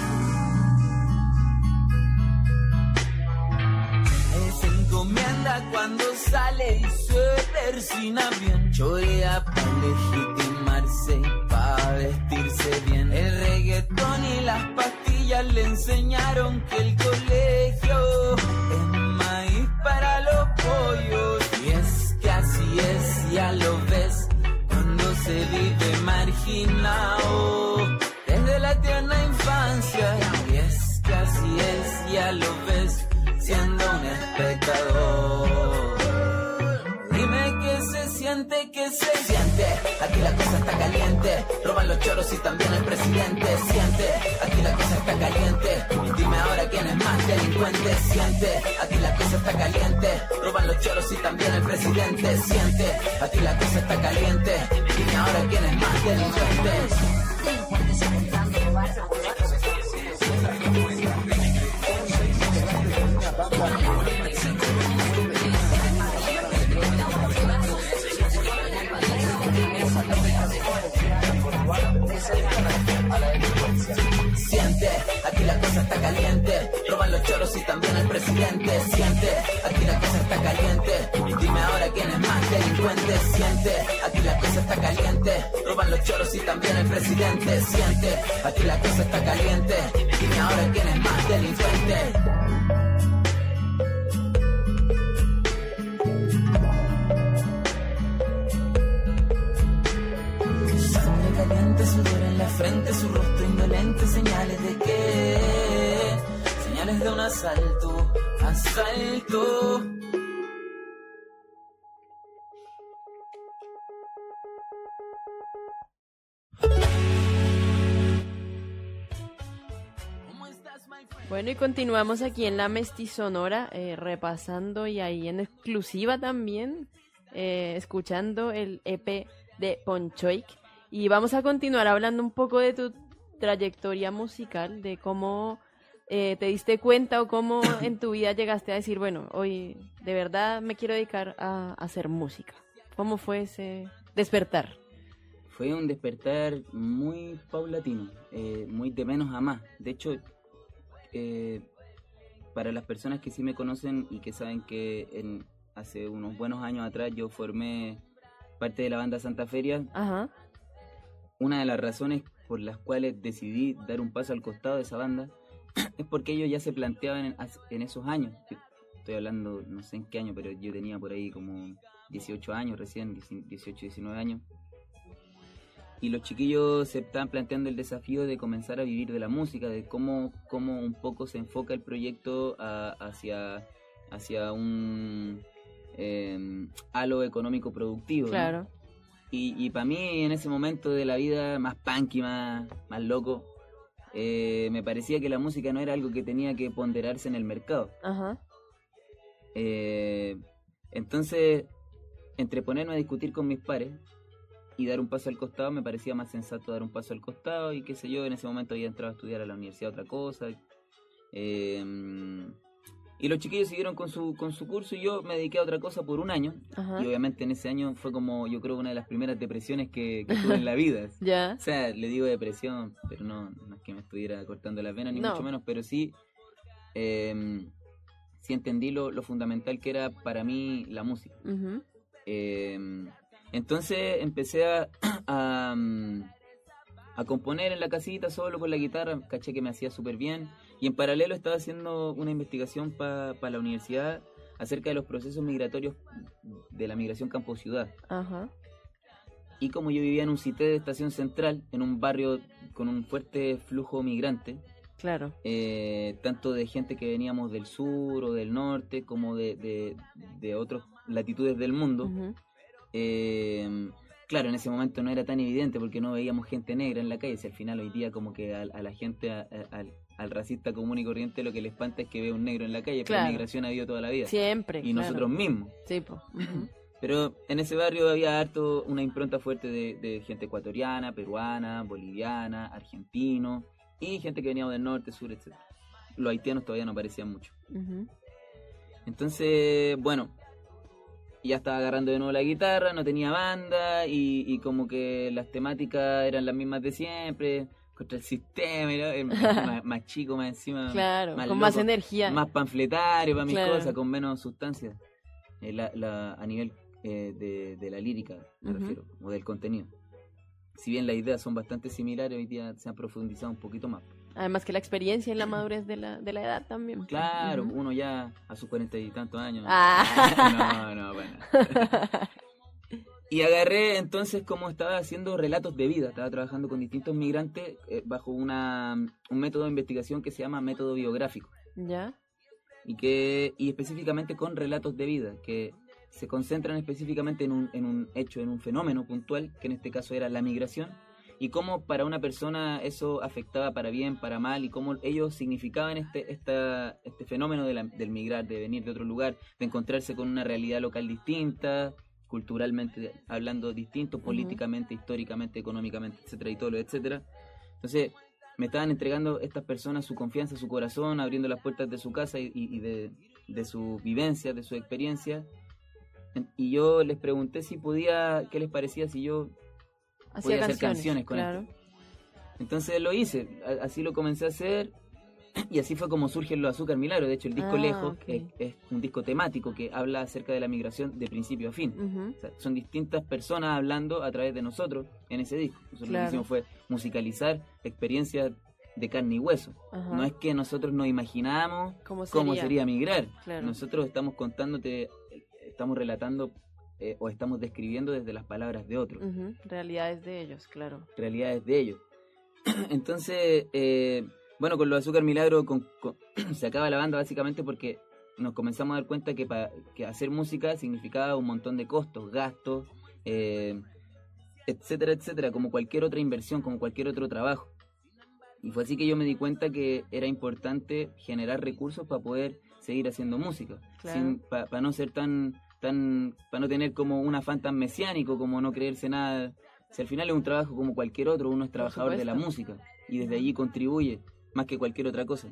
S2: Se encomienda cuando sale y se persina bien, chorea para legitimarse y para vestirse bien. El reggaetón y las pastillas le enseñaron que el colegio es maíz para los pollos, y es que así es, ya lo ves, cuando se vive marginado desde la tierna infancia, y es que así es, ya lo ves, siendo un espectador. Dime qué se siente, qué se siente, aquí la cosa está caliente, roban los choros y también el presidente, siente, aquí la cosa está caliente, dime ahora quién es más delincuente, siente, aquí la cosa está caliente, roban los choros y también el presidente, siente, aquí la cosa está caliente, dime ahora quién es más delincuente. Siente, aquí la cosa está caliente, roban los choros y también el presidente, siente, aquí la cosa está caliente, dime ahora quién es más delincuente, siente, aquí la cosa está caliente, roban los choros y también el presidente, siente, aquí la cosa está caliente, dime ahora quién es más delincuente. Caliente, sudor en la frente, su rostro indolente, señales de que, señales de un asalto, asalto.
S6: Bueno, y continuamos aquí en la Mestizonora, eh, repasando y ahí en exclusiva también, eh, escuchando el E P de Ponchoik. Y vamos a continuar hablando un poco de tu trayectoria musical, de cómo eh, te diste cuenta o cómo en tu vida llegaste a decir, bueno, hoy de verdad me quiero dedicar a, a hacer música. ¿Cómo fue ese despertar?
S4: Fue un despertar muy paulatino, eh, muy de menos a más. De hecho, eh, para las personas que sí me conocen y que saben que en, hace unos buenos años atrás yo formé parte de la banda Santa Feria,
S6: Ajá.
S4: una de las razones por las cuales decidí dar un paso al costado de esa banda es porque ellos ya se planteaban en, en esos años. Yo estoy hablando, no sé en qué año, pero yo tenía por ahí como dieciocho años recién, dieciocho, diecinueve años. Y los chiquillos se estaban planteando el desafío de comenzar a vivir de la música, de cómo, cómo un poco se enfoca el proyecto a, hacia, hacia un eh, halo económico productivo, ¿no?
S6: Claro.
S4: Y, y para mí en ese momento de la vida más punky, más, más loco, eh, me parecía que la música no era algo que tenía que ponderarse en el mercado.
S6: Ajá.
S4: Eh, entonces, entre ponerme a discutir con mis pares y dar un paso al costado, me parecía más sensato dar un paso al costado y qué sé yo, en ese momento había entrado a estudiar a la universidad otra cosa. Eh, y los chiquillos siguieron con su con su curso y yo me dediqué a otra cosa por un año.
S6: Ajá.
S4: Y obviamente en ese año fue como, yo creo, una de las primeras depresiones que, que tuve en la vida.
S6: Ya.
S4: O sea, le digo depresión, pero no, no es que me estuviera cortando las venas, ni
S6: No.
S4: mucho menos, pero sí, eh, sí entendí lo, lo fundamental que era para mí la música.
S6: Ujú.
S4: Eh, entonces empecé a, a, a componer en la casita solo con la guitarra, caché que me hacía súper bien, y en paralelo estaba haciendo una investigación para pa la universidad acerca de los procesos migratorios de la migración campo-ciudad.
S6: Ajá.
S4: Y como yo vivía en un cité de Estación Central, en un barrio con un fuerte flujo migrante,
S6: Claro.
S4: eh, tanto de gente que veníamos del sur o del norte, como de, de, de otras latitudes del mundo,
S6: Ujú.
S4: eh, claro, en ese momento no era tan evidente porque no veíamos gente negra en la calle. Si al final hoy día como que a, a la gente, a, a, al, al racista común y corriente, lo que le espanta es que ve un negro en la calle, pero
S6: Claro.
S4: migración ha habido toda la vida.
S6: Siempre.
S4: Y
S6: claro.
S4: nosotros mismos.
S6: Sí, po. Ujú.
S4: Pero en ese barrio había harto una impronta fuerte de, de gente ecuatoriana, peruana, boliviana, argentino y gente que venía del norte, sur, etcétera. Los haitianos todavía no aparecían mucho.
S6: Ujú.
S4: Entonces, bueno, ya estaba agarrando de nuevo la guitarra, no tenía banda y, y como que las temáticas eran las mismas de siempre, contra el sistema, era el- más, más chico, más encima,
S6: Claro,
S4: más
S6: con más
S4: loco,
S6: energía.
S4: más panfletario para mis
S6: Claro.
S4: cosas, con menos sustancia, eh, la, la, a nivel eh, de, de la lírica, me
S6: Ujú.
S4: refiero, o del contenido. Si bien las ideas son bastante similares, hoy día se han profundizado un poquito más.
S6: Además que la experiencia y la madurez de la, de la edad también.
S4: Claro,
S6: Ujú.
S4: uno ya a sus cuarenta y tantos años.
S6: Ah.
S4: No, no, bueno. Y agarré entonces, como estaba haciendo relatos de vida, estaba trabajando con distintos migrantes eh, bajo una, un método de investigación que se llama método biográfico.
S6: ¿Ya?
S4: Y que y específicamente con relatos de vida, que se concentran específicamente en un, en un hecho, en un fenómeno puntual, que en este caso era la migración, y cómo para una persona eso afectaba para bien, para mal, y cómo ellos significaban este esta, este fenómeno de la- del migrar, de venir de otro lugar, de encontrarse con una realidad local distinta, culturalmente hablando distinto, políticamente, históricamente, económicamente, etcétera, y todo lo etcétera. Entonces, me estaban entregando estas personas su confianza, su corazón, abriendo las puertas de su casa y, y de, de su vivencia, de su experiencia. En- Y yo les pregunté si podía, qué les parecía si yo
S6: Hacía
S4: podía hacer
S6: canciones,
S4: canciones con
S6: claro.
S4: esto. Entonces lo hice, a- así lo comencé a hacer y así fue como surgen los Azúcar Milagro. De hecho, el disco
S6: Ah,
S4: Lejos
S6: ok.
S4: es, es un disco temático que habla acerca de la migración de principio a fin.
S6: Ujú.
S4: O sea, son distintas personas hablando a través de nosotros en ese disco. Nosotros lo
S6: Claro.
S4: que hicimos fue musicalizar experiencias de carne y hueso.
S6: Ajá.
S4: No es que nosotros nos imaginamos
S6: ¿Cómo
S4: cómo
S6: sería?
S4: sería migrar.
S6: Claro.
S4: Nosotros estamos contándote, eh, estamos relatando eh, o estamos describiendo desde las palabras de otros,
S6: Ujú. Realidades de ellos, claro.
S4: realidades de ellos. Entonces, eh, bueno, con los Azúcar Milagro con- con- se acaba la banda básicamente porque nos comenzamos a dar cuenta que, pa- que hacer música significaba un montón de costos, gastos, eh, etcétera, etcétera, como cualquier otra inversión, como cualquier otro trabajo. Y fue así que yo me di cuenta que era importante generar recursos para poder seguir haciendo música,
S6: Claro.
S4: para no ser tan, tan, para no tener como un afán tan mesiánico, como no creerse nada. Si al final es un trabajo como cualquier otro, uno es trabajador de la
S6: supuesto.
S4: música y desde allí contribuye más que cualquier otra cosa.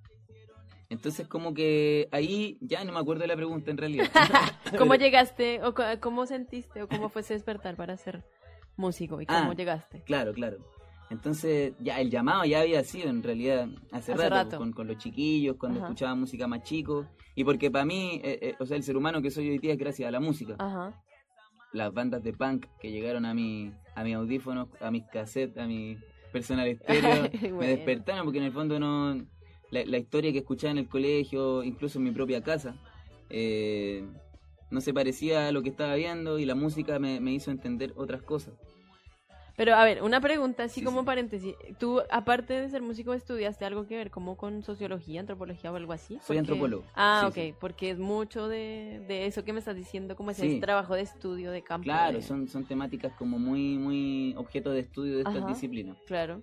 S4: Entonces como que ahí ya no me acuerdo de la pregunta en realidad.
S6: ¿Cómo llegaste o co- cómo sentiste o cómo fue ese despertar para ser músico y cómo
S4: Ah,
S6: llegaste?
S4: Claro, claro. Entonces, ya el llamado ya había sido en realidad hace,
S6: Hace
S4: rato,
S6: rato.
S4: pues, Con, con los chiquillos, cuando
S6: Ajá.
S4: escuchaba música más chico. Y porque para mí, eh, eh, o sea, el ser humano que soy hoy día es gracias a la música.
S6: Ajá.
S4: Las bandas de punk que llegaron a mi, a mis audífonos, a mis cassettes, a mi personal estéreo, me
S6: Bueno.
S4: despertaron porque en el fondo no... La, la historia que escuchaba en el colegio, incluso en mi propia casa, eh, no se parecía a lo que estaba viendo y la música me, me hizo entender otras cosas.
S6: Pero a ver, una pregunta así
S4: Sí,
S6: como
S4: sí.
S6: paréntesis. ¿Tú, aparte de ser músico, estudiaste algo que ver como con sociología, antropología o algo así?
S4: Soy
S6: Porque-
S4: antropólogo.
S6: Ah,
S4: Sí,
S6: ok,
S4: sí.
S6: porque es mucho de, de eso que me estás diciendo, como ese
S4: Sí.
S6: trabajo de estudio de campo.
S4: Claro,
S6: de-
S4: son, son temáticas como muy, muy objeto de estudio de estas
S6: Ajá.
S4: disciplinas.
S6: Claro.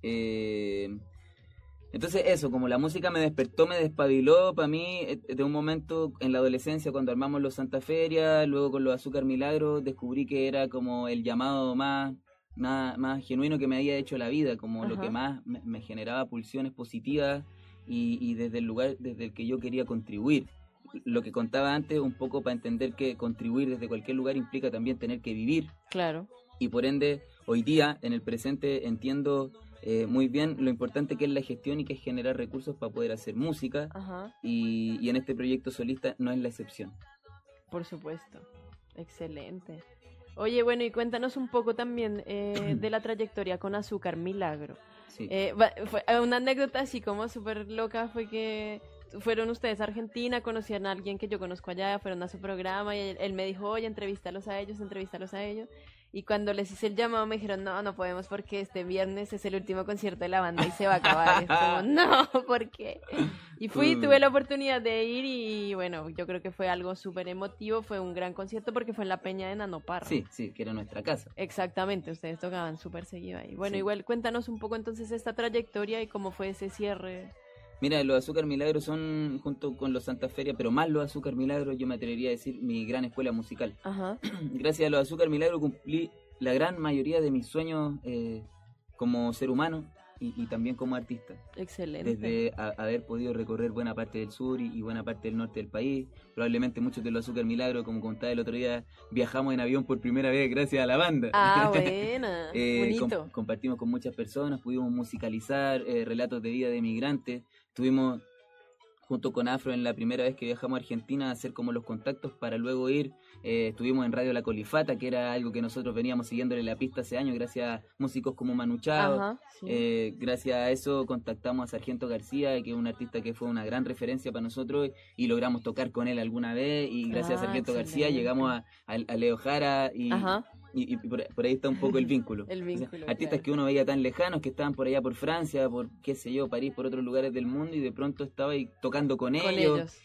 S4: Eh, entonces eso, como la música me despertó, me despabiló, para mí, eh, de un momento en la adolescencia, cuando armamos los Santa Feria, luego con los Azúcar Milagro, descubrí que era como el llamado más, más, más genuino que me había hecho la vida, como lo
S6: Ajá.
S4: que más me, me generaba pulsiones positivas y, y desde el lugar desde el que yo quería contribuir. Lo que contaba antes, un poco para entender que contribuir desde cualquier lugar implica también tener que vivir.
S6: Claro.
S4: Y por ende, hoy día, en el presente, entiendo eh, muy bien lo importante que es la gestión y que es generar recursos para poder hacer música.
S6: Ajá.
S4: Y, y en este proyecto solista no es la excepción.
S6: Por supuesto. Excelente. Oye, bueno, y cuéntanos un poco también eh, de la trayectoria con Azúcar Milagro.
S4: Sí.
S6: Eh, va- fue- eh, una anécdota así como súper loca fue que fueron ustedes a Argentina, conocían a alguien que yo conozco allá, fueron a su programa y él, él me dijo, oye, entrevístalos a ellos, entrevístalos a ellos. Y cuando les hice el llamado me dijeron, no, no podemos porque este viernes es el último concierto de la banda y se va a acabar. Es como, no, ¿por qué? Y fui,
S4: Mm.
S6: tuve la oportunidad de ir y bueno, yo creo que fue algo súper emotivo, fue un gran concierto porque fue en la Peña de Nanoparra.
S4: Sí, sí, que era nuestra casa.
S6: Exactamente, ustedes tocaban súper seguido ahí. Bueno,
S4: Sí.
S6: igual cuéntanos un poco entonces esta trayectoria y cómo fue ese cierre.
S4: Mira, los Azúcar Milagro son, junto con los Santa Feria, pero más los Azúcar Milagro, yo me atrevería a decir, mi gran escuela musical.
S6: Ajá,
S4: Gracias a los Azúcar Milagro cumplí la gran mayoría de mis sueños eh, como ser humano y, y también como artista.
S6: excelente.
S4: Desde a- haber podido recorrer buena parte del sur y, y buena parte del norte del país. Probablemente muchos de los Azúcar Milagro, como contaba el otro día, viajamos en avión por primera vez gracias a la banda.
S6: Ah, buena,
S4: Eh, com-
S6: bonito.
S4: compartimos con muchas personas, pudimos musicalizar eh, relatos de vida de migrantes. Estuvimos junto con Afro en la primera vez que viajamos a Argentina a hacer como los contactos para luego ir. Eh, estuvimos en Radio La Colifata, que era algo que nosotros veníamos siguiéndole la pista hace años gracias a músicos como Manu Chao.
S6: Ajá, sí.
S4: Eh, gracias a eso contactamos a Sargento García, que es un artista que fue una gran referencia para nosotros y logramos tocar con él alguna vez y gracias
S6: Ah,
S4: a Sargento García
S6: excelente.
S4: llegamos a, a, a Leo Jara y,
S6: Ajá.
S4: y, y por, por ahí está un poco el vínculo.
S6: El
S4: O sea,
S6: vínculo,
S4: artistas
S6: claro.
S4: que uno veía tan lejanos, que estaban por allá por Francia, por qué sé yo, París, por otros lugares del mundo y de pronto estaba ahí tocando con,
S6: Con
S4: ellos.
S6: ellos.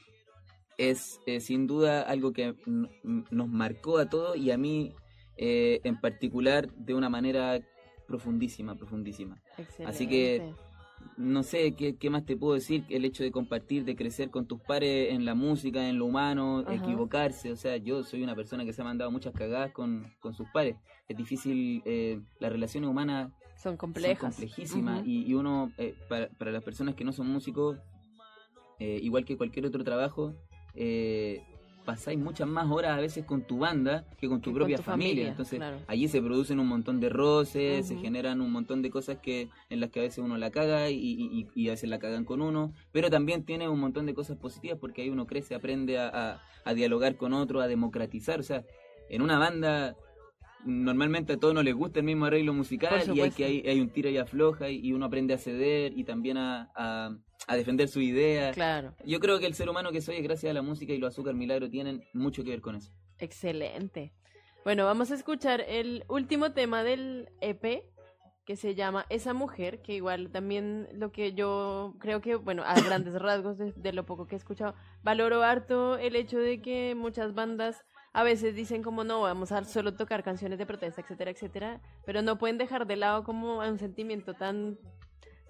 S4: Es eh, sin duda algo que n- n- nos marcó a todos y a mí eh, en particular de una manera profundísima, profundísima.
S6: Excelente.
S4: Así que no sé ¿qué, qué más te puedo decir, el hecho de compartir, de crecer con tus pares en la música, en lo humano,
S6: Ajá.
S4: equivocarse, o sea, yo soy una persona que se ha mandado muchas cagadas con, con sus pares, es difícil, eh, las relaciones humanas
S6: son complejas.
S4: son complejísimas
S6: Ujú.
S4: y, y uno, eh, para, para las personas que no son músicos, eh, igual que cualquier otro trabajo, eh, pasáis muchas más horas a veces con tu banda que con tu
S6: Que con
S4: propia
S6: tu
S4: familia.
S6: familia,
S4: Entonces
S6: claro.
S4: allí se producen un montón de roces, se
S6: Ujú.
S4: generan un montón de cosas que en las que a veces uno la caga y, y, y a veces la cagan con uno, pero también tiene un montón de cosas positivas porque ahí uno crece, aprende a, a, a dialogar con otro, a democratizar. O sea, en una banda normalmente a todos no les gusta el mismo arreglo musical
S6: Por
S4: y hay
S6: supuesto.
S4: que hay, hay un tira y afloja y, y uno aprende a ceder y también a, a, a defender su idea.
S6: Claro,
S4: Yo creo que el ser humano que soy es gracias a la música y los Azúcar Milagro tienen mucho que ver con eso.
S6: excelente. Bueno, vamos a escuchar el último tema del E P que se llama Esa Mujer, que igual también lo que yo creo que, bueno, a grandes rasgos de, de lo poco que he escuchado, valoro harto el hecho de que muchas bandas a veces dicen como no, vamos a solo tocar canciones de protesta, etcétera, etcétera, pero no pueden dejar de lado como un sentimiento tan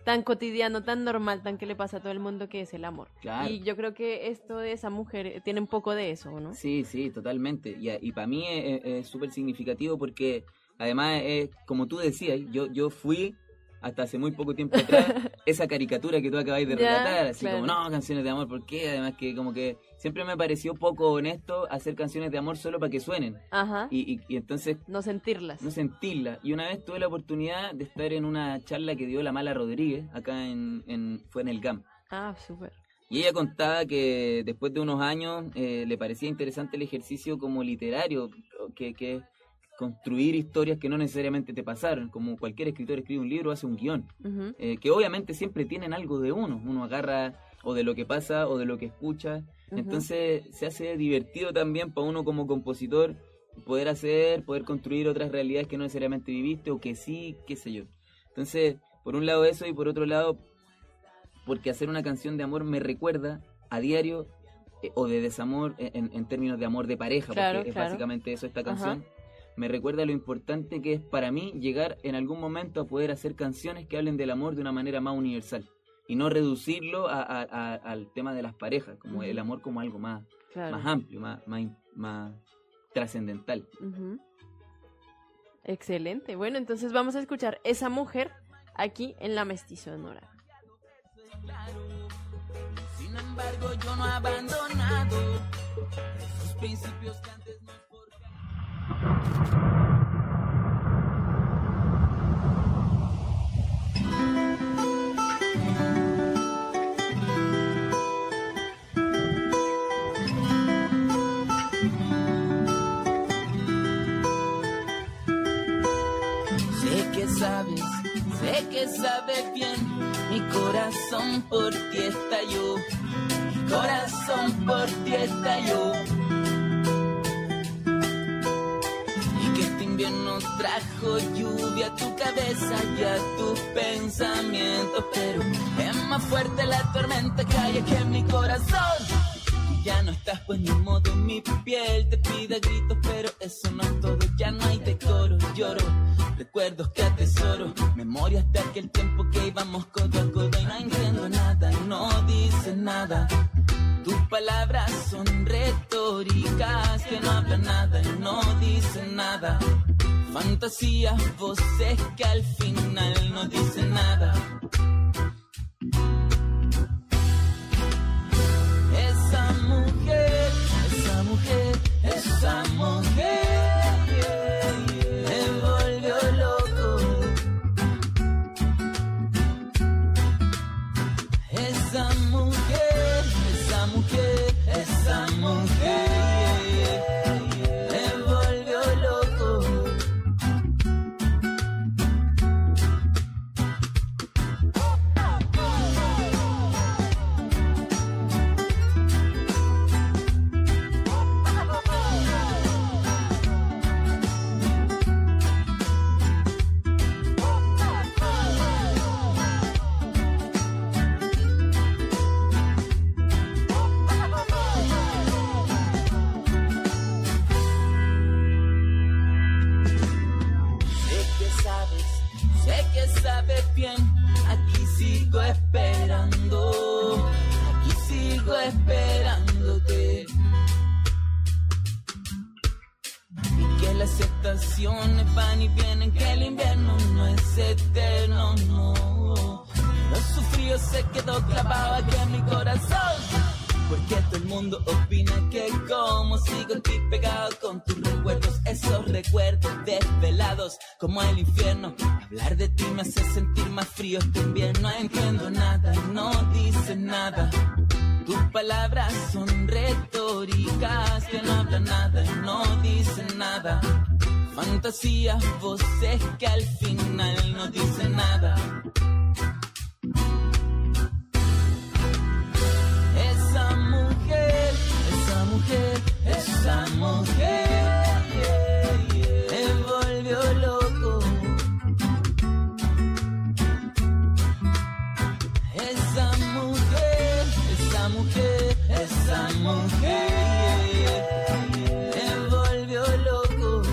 S6: tan cotidiano, tan normal, tan que le pasa a todo el mundo, que es el amor.
S4: Claro.
S6: Y yo creo que esto de esa mujer eh, tiene un poco de eso, ¿no?
S4: Sí, sí, totalmente. Y, y para mí es es súper significativo porque además es, como tú decías, yo, yo fui hasta hace muy poco tiempo atrás esa caricatura que tú acabáis de
S6: Ya,
S4: relatar, así
S6: claro.
S4: como, no, canciones de amor, ¿por qué? Además que como que siempre me pareció poco honesto hacer canciones de amor solo para que suenen.
S6: Ajá.
S4: Y, y, y entonces
S6: No sentirlas.
S4: no sentirla. Y una vez tuve la oportunidad de estar en una charla que dio la Mala Rodríguez, acá en, en fue en el G A M.
S6: Ah, súper.
S4: Y ella contaba que después de unos años eh, le parecía interesante el ejercicio como literario, que, que es construir historias que no necesariamente te pasaron, como cualquier escritor escribe un libro, hace un guión,
S6: Ujú.
S4: eh, que obviamente siempre tienen algo de uno, uno agarra o de lo que pasa o de lo que escucha,
S6: Ujú.
S4: entonces se hace divertido también para uno como compositor poder hacer, poder construir otras realidades que no necesariamente viviste o que sí, qué sé yo. Entonces, por un lado eso y por otro lado, porque hacer una canción de amor me recuerda a diario eh, o de desamor en, en términos de amor de pareja,
S6: Claro,
S4: porque es
S6: claro.
S4: básicamente eso esta
S6: Ajá.
S4: canción. Me recuerda lo importante que es para mí llegar en algún momento a poder hacer canciones que hablen del amor de una manera más universal y no reducirlo a, a- a- al tema de las parejas, como
S6: Ujú.
S4: el amor como algo más,
S6: Claro.
S4: más amplio, más, más, más trascendental.
S6: Ujú. Excelente. Bueno, entonces vamos a escuchar Esa Mujer aquí en La Mestizonora.
S2: Sin embargo, yo no he abandonado esos principios que antes nos forjaron. Sé que sabes, sé que sabes bien, mi corazón por ti estalló, mi corazón por ti estalló. Y que este invierno trajo lluvia a tu cabeza y a tus pensamientos, pero es más fuerte la tormenta que hay aquí en mi corazón. Ya no estás, pues ni modo, mi piel te pide gritos, pero eso no es todo, ya no hay decoro, lloro, recuerdos que atesoro, memorias de aquel tiempo que íbamos codo a codo y no entiendo nada, no dices nada, tus palabras son retóricas que no hablan nada y no dicen nada, fantasías, voces que al final no dicen nada. Esa mujer, esa mujer, esa mujer me volvió loco. Esa mujer, esa mujer, esa mujer me volvió loco. Sé que sabes, sé que sabes bien, aquí sigo esperando, aquí sigo esperándote. Y que las estaciones van y vienen, que el invierno no es eterno, no. Lo sufrido se quedó clavado aquí en mi corazón. Porque todo el mundo opina que como sigo aquí pegado con tus recuerdos, esos recuerdos desvelados como el infierno. Hablar de ti me hace sentir más frío este invierno. No entiendo nada, no dices nada. Tus palabras son retóricas que no hablan nada, no dicen nada. Fantasías, voces que al final no dicen nada. Esa mujer, esa mujer, esa mujer me volvió loco. Esa mujer, esa mujer, esa mujer me volvió loco.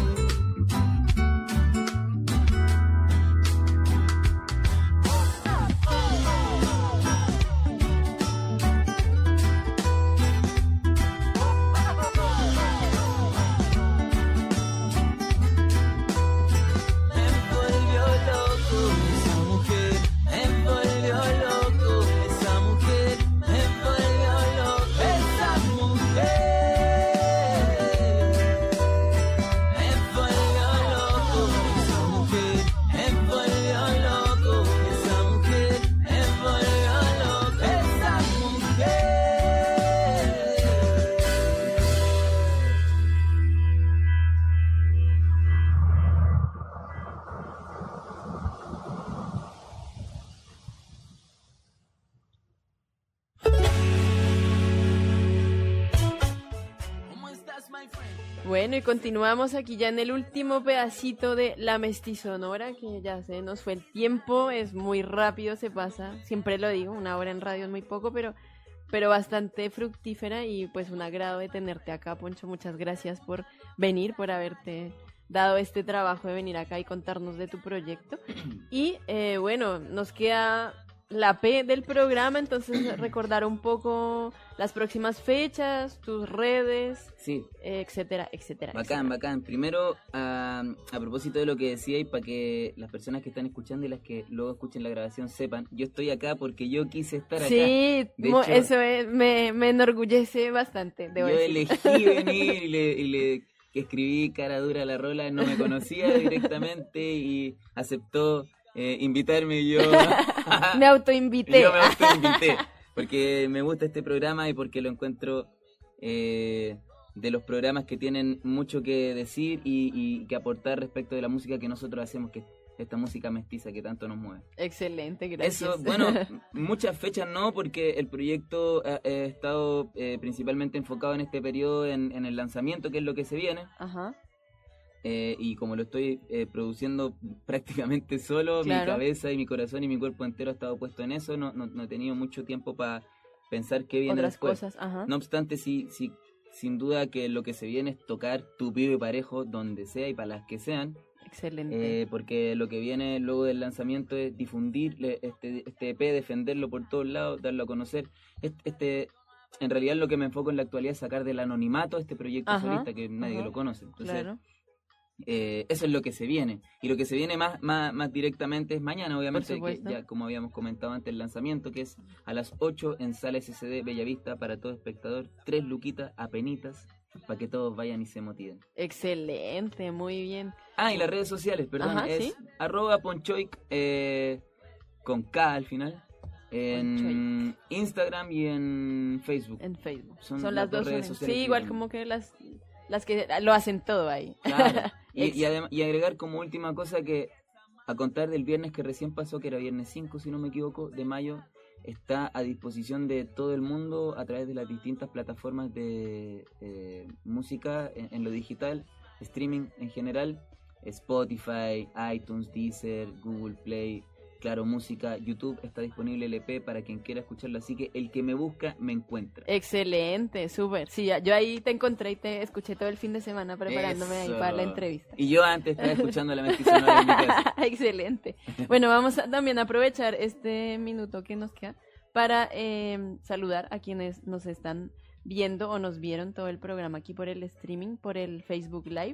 S6: Bueno, y continuamos aquí ya en el último pedacito de La Mestizonora, que ya se nos fue el tiempo, es muy rápido, se pasa, siempre lo digo, una hora en radio es muy poco, pero, pero bastante fructífera y pues un agrado de tenerte acá, Poncho, muchas gracias por venir, por haberte dado este trabajo de venir acá y contarnos de tu proyecto. Y eh, bueno, nos queda la P del programa, entonces recordar un poco las próximas fechas, tus redes,
S4: Sí,
S6: eh, etcétera, etcétera.
S4: bacán,
S6: etcétera.
S4: bacán. Primero, a, a propósito de lo que decía y para que las personas que están escuchando y las que luego escuchen la grabación sepan, yo estoy acá porque yo quise estar acá.
S6: Sí,
S4: De
S6: mo-
S4: hecho,
S6: eso es- me, me enorgullece bastante, debo
S4: yo
S6: decir.
S4: elegí venir y le, y le escribí cara dura a la rola, no me conocía directamente y aceptó eh, invitarme y yo...
S6: Me autoinvité.
S4: Yo me autoinvité, porque me gusta este programa y porque lo encuentro eh, de los programas que tienen mucho que decir y, y que aportar respecto de la música que nosotros hacemos, que es esta música mestiza que tanto nos mueve.
S6: Excelente, gracias.
S4: Eso, bueno, muchas fechas no, porque el proyecto ha, ha estado eh, principalmente enfocado en este periodo, en, en el lanzamiento, que es lo que se viene.
S6: Ajá,
S4: Eh, y como lo estoy eh, produciendo prácticamente solo, mi
S6: Claro.
S4: cabeza y mi corazón y mi cuerpo entero ha estado puesto en eso, no, no, no he tenido mucho tiempo para pensar qué viene
S6: otras
S4: después.
S6: cosas, ajá.
S4: No obstante, sí, sí, sin duda que lo que se viene es tocar tupido y parejo donde sea y para las que sean,
S6: Excelente.
S4: eh, porque lo que viene luego del lanzamiento es difundir le- este, este E P, defenderlo por todos lados, darlo a conocer. Este, este en realidad lo que me enfoco en la actualidad es sacar del anonimato este proyecto
S6: Ajá,
S4: solista que nadie
S6: ajá,
S4: lo conoce. Entonces,
S6: Claro,
S4: eh, eso es lo que se viene. Y lo que se viene más, más, más directamente es mañana, obviamente, que
S6: supuesto.
S4: ya como habíamos comentado antes, el lanzamiento, que es a las ocho en Sala S C D Bellavista para todo espectador. Tres luquitas, apenitas, para que todos vayan y se motiven.
S6: excelente, muy bien.
S4: Ah, y las redes sociales, perdón,
S6: Ajá,
S4: es
S6: sí.
S4: arroba ponchoic eh, con K al final. En Instagram y en Facebook.
S6: En Facebook.
S4: Son
S6: Son,
S4: las
S6: las
S4: dos
S6: dos
S4: redes
S6: unen.
S4: sociales
S6: Sí,
S4: que
S6: igual
S4: tenemos.
S6: como que las, las que lo hacen todo ahí.
S4: Claro. Y,
S6: Ex-
S4: y, adem- y agregar como última cosa que a contar del viernes que recién pasó, que era viernes cinco, si no me equivoco, de mayo, está a disposición de todo el mundo a través de las distintas plataformas de eh, música en, en lo digital, streaming en general, Spotify, iTunes, Deezer, Google Play, Claro Música, YouTube, está disponible el E P para quien quiera escucharlo, así que el que me busca me encuentra.
S6: Excelente, súper. Sí, ya- yo ahí te encontré y te escuché todo el fin de semana preparándome ahí
S4: Eso.
S6: para la entrevista.
S4: Y yo antes estaba escuchando la mestizonora en mi casa.
S6: Excelente. Bueno, vamos a también aprovechar este minuto que nos queda para eh, saludar a quienes nos están viendo o nos vieron todo el programa aquí por el streaming, por el Facebook Live.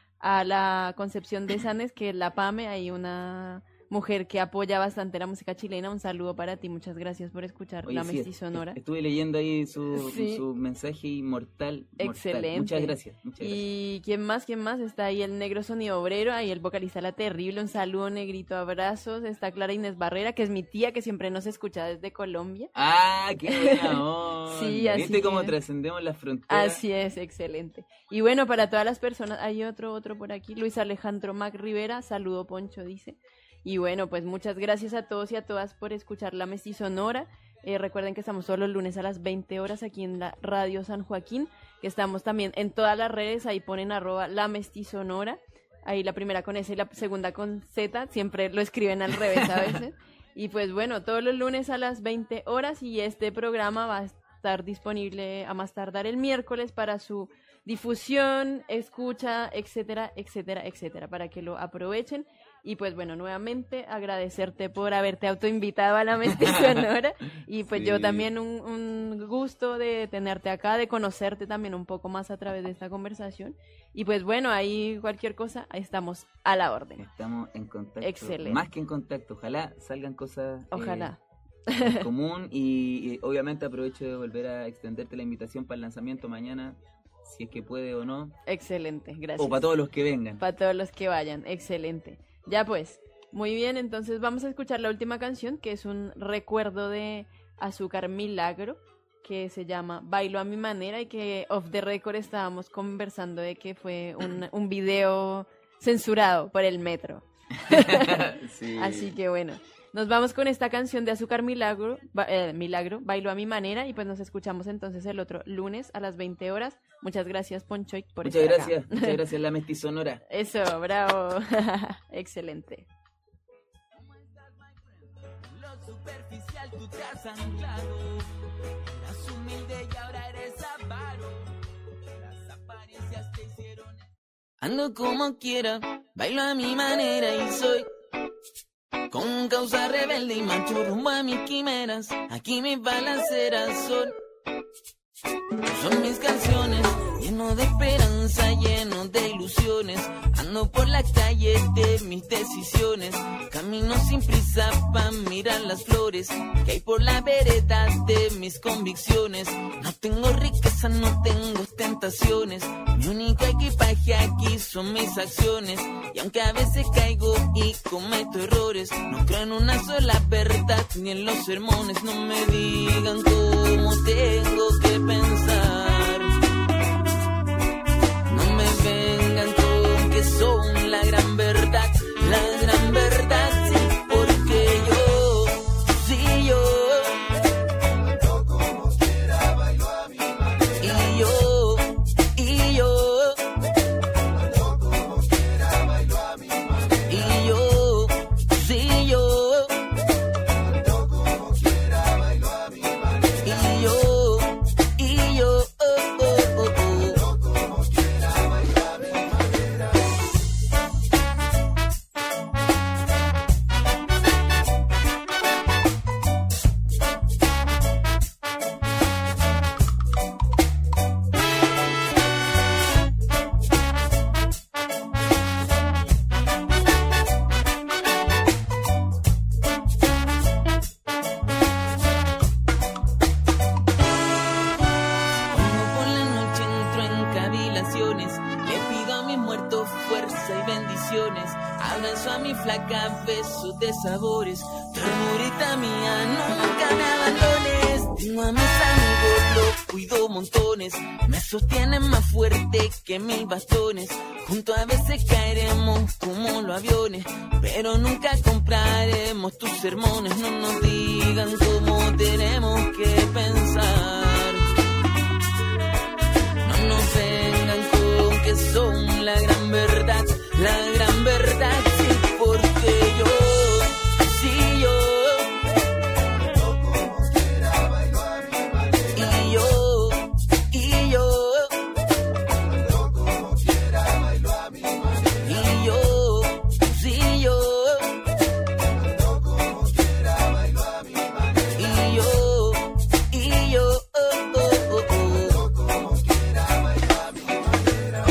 S6: A la Concepción de Sanes, que es la Pame, hay una mujer que apoya bastante la música chilena. Un saludo para ti, muchas gracias por escuchar
S4: Oye,
S6: La
S4: sí,
S6: Mestizonora.
S4: est- Estuve leyendo ahí su,
S6: Sí.
S4: su mensaje inmortal. mortal.
S6: Excelente.
S4: Muchas gracias. Muchas gracias.
S6: Y quién más, quién más, está ahí el Negro Sonido Obrero, ahí el vocalista La Terrible, un saludo, Negrito, abrazos. Está Clara Inés Barrera, que es mi tía, que siempre nos escucha desde Colombia.
S4: ¡Ah, qué buena onda!
S6: Sí, así
S4: ¿Viste cómo
S6: que-
S4: trascendemos las fronteras?
S6: Así es, excelente. Y bueno, para todas las personas, hay otro, otro por aquí, Luis Alejandro Mac Rivera, saludo Poncho, dice. Y bueno, pues muchas gracias a todos y a todas por escuchar La Mestizonora. Eh, recuerden que estamos todos los lunes a las veinte horas aquí en la Radio San Joaquín, que estamos también en todas las redes, ahí ponen arroba La Mestizonora, ahí la primera con S y la segunda con Z, siempre lo escriben al revés a veces. Y pues bueno, todos los lunes a las veinte horas y este programa va a estar disponible a más tardar el miércoles para su difusión, escucha, etcétera, etcétera, etcétera, para que lo aprovechen. Y pues bueno, nuevamente agradecerte por haberte autoinvitado a La Mestizonora y pues
S4: Sí.
S6: yo también un, un gusto de tenerte acá, de conocerte también un poco más a través de esta conversación. Y pues bueno, ahí cualquier cosa, ahí estamos a la orden.
S4: Estamos en contacto.
S6: Excelente.
S4: Más que en contacto. Ojalá salgan cosas eh,
S6: Ojalá.
S4: en común y, y obviamente aprovecho de volver a extenderte la invitación para el lanzamiento mañana, si es que puede o no.
S6: Excelente, gracias.
S4: O para todos los que vengan.
S6: Para todos los que vayan, excelente. Ya pues, muy bien, entonces vamos a escuchar la última canción, que es un recuerdo de Azúcar Milagro, que se llama Bailo a mi manera, y que off the record estábamos conversando de que fue un, un video censurado por el metro.
S4: Sí.
S6: Así que bueno, Nos vamos con esta canción de Azúcar Milagro, ba- eh, Milagro, Bailo a mi manera, y pues nos escuchamos entonces el otro lunes a las veinte horas. Muchas gracias, Ponchoy, por
S4: Muchas
S6: estar
S4: gracias,
S6: acá.
S4: muchas gracias, la Mestizonora.
S6: Eso, bravo. Excelente.
S2: Lo superficial tú te has anclado. Eras humilde y ahora eres avaro. Las apariencias te hicieron. Ando como quiera, bailo a mi manera y soy con causa rebelde y macho rumbo a mis quimeras. Aquí mis balaceras son Son mis canciones, lleno de esperanza, lleno de ilusiones. Ando por la calle de mis decisiones. Camino sin prisa pa' mirar las flores que hay por la vereda de mis convicciones. No tengo riqueza, no tengo tentaciones. Mi único equipaje aquí son mis acciones. Y aunque a veces caigo y cometo errores, no creo en una sola verdad ni en los sermones. No me digan cómo tengo que pensar. No me vengan con que son la gran verdad, la gran verdad, sí, porque yo, sí yo, bailo como quiera, bailo a mi manera. Y yo, y yo, bailo como quiera, bailo a mi manera. Y yo, sí yo, bailo como quiera, bailo a mi manera. Y yo, y yo, oh, oh, oh, oh. Bailo como quiera, bailo a mi manera. Cuando por la noche entro en cavilaciones, le pido a mis muertos fuerza y bendiciones. Abrazo a mi flaca, besos de sabores. Ternurita mía, nunca me abandones. Tengo a mis amigos, los cuido montones. Me sostienen más fuerte que mil bastones. Juntos a veces caeremos como los aviones, pero nunca compraremos tus sermones. No nos digan cómo tenemos que pensar. No nos vengan con que son la gran verdad, la gran verdad, sí, porque yo, sí yo, bailo como quiera, bailo a mi manera. Y yo, y yo, bailo como quiera, bailo a mi manera. Y yo, sí yo, bailo como quiera, bailo a mi manera. Y yo, y yo, oh, oh, oh, oh. Como quiera, bailo a mi manera.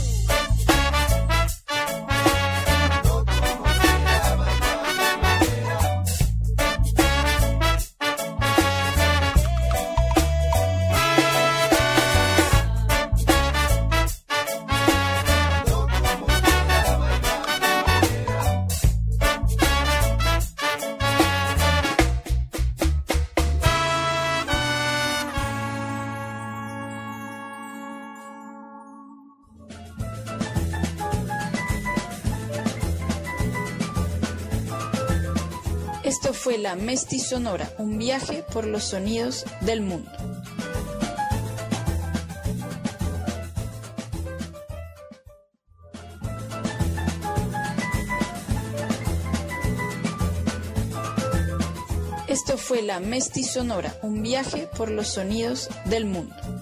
S1: Esto fue la Mestizonora, un viaje por los sonidos del mundo. Esto fue la Mestizonora, un viaje por los sonidos del mundo.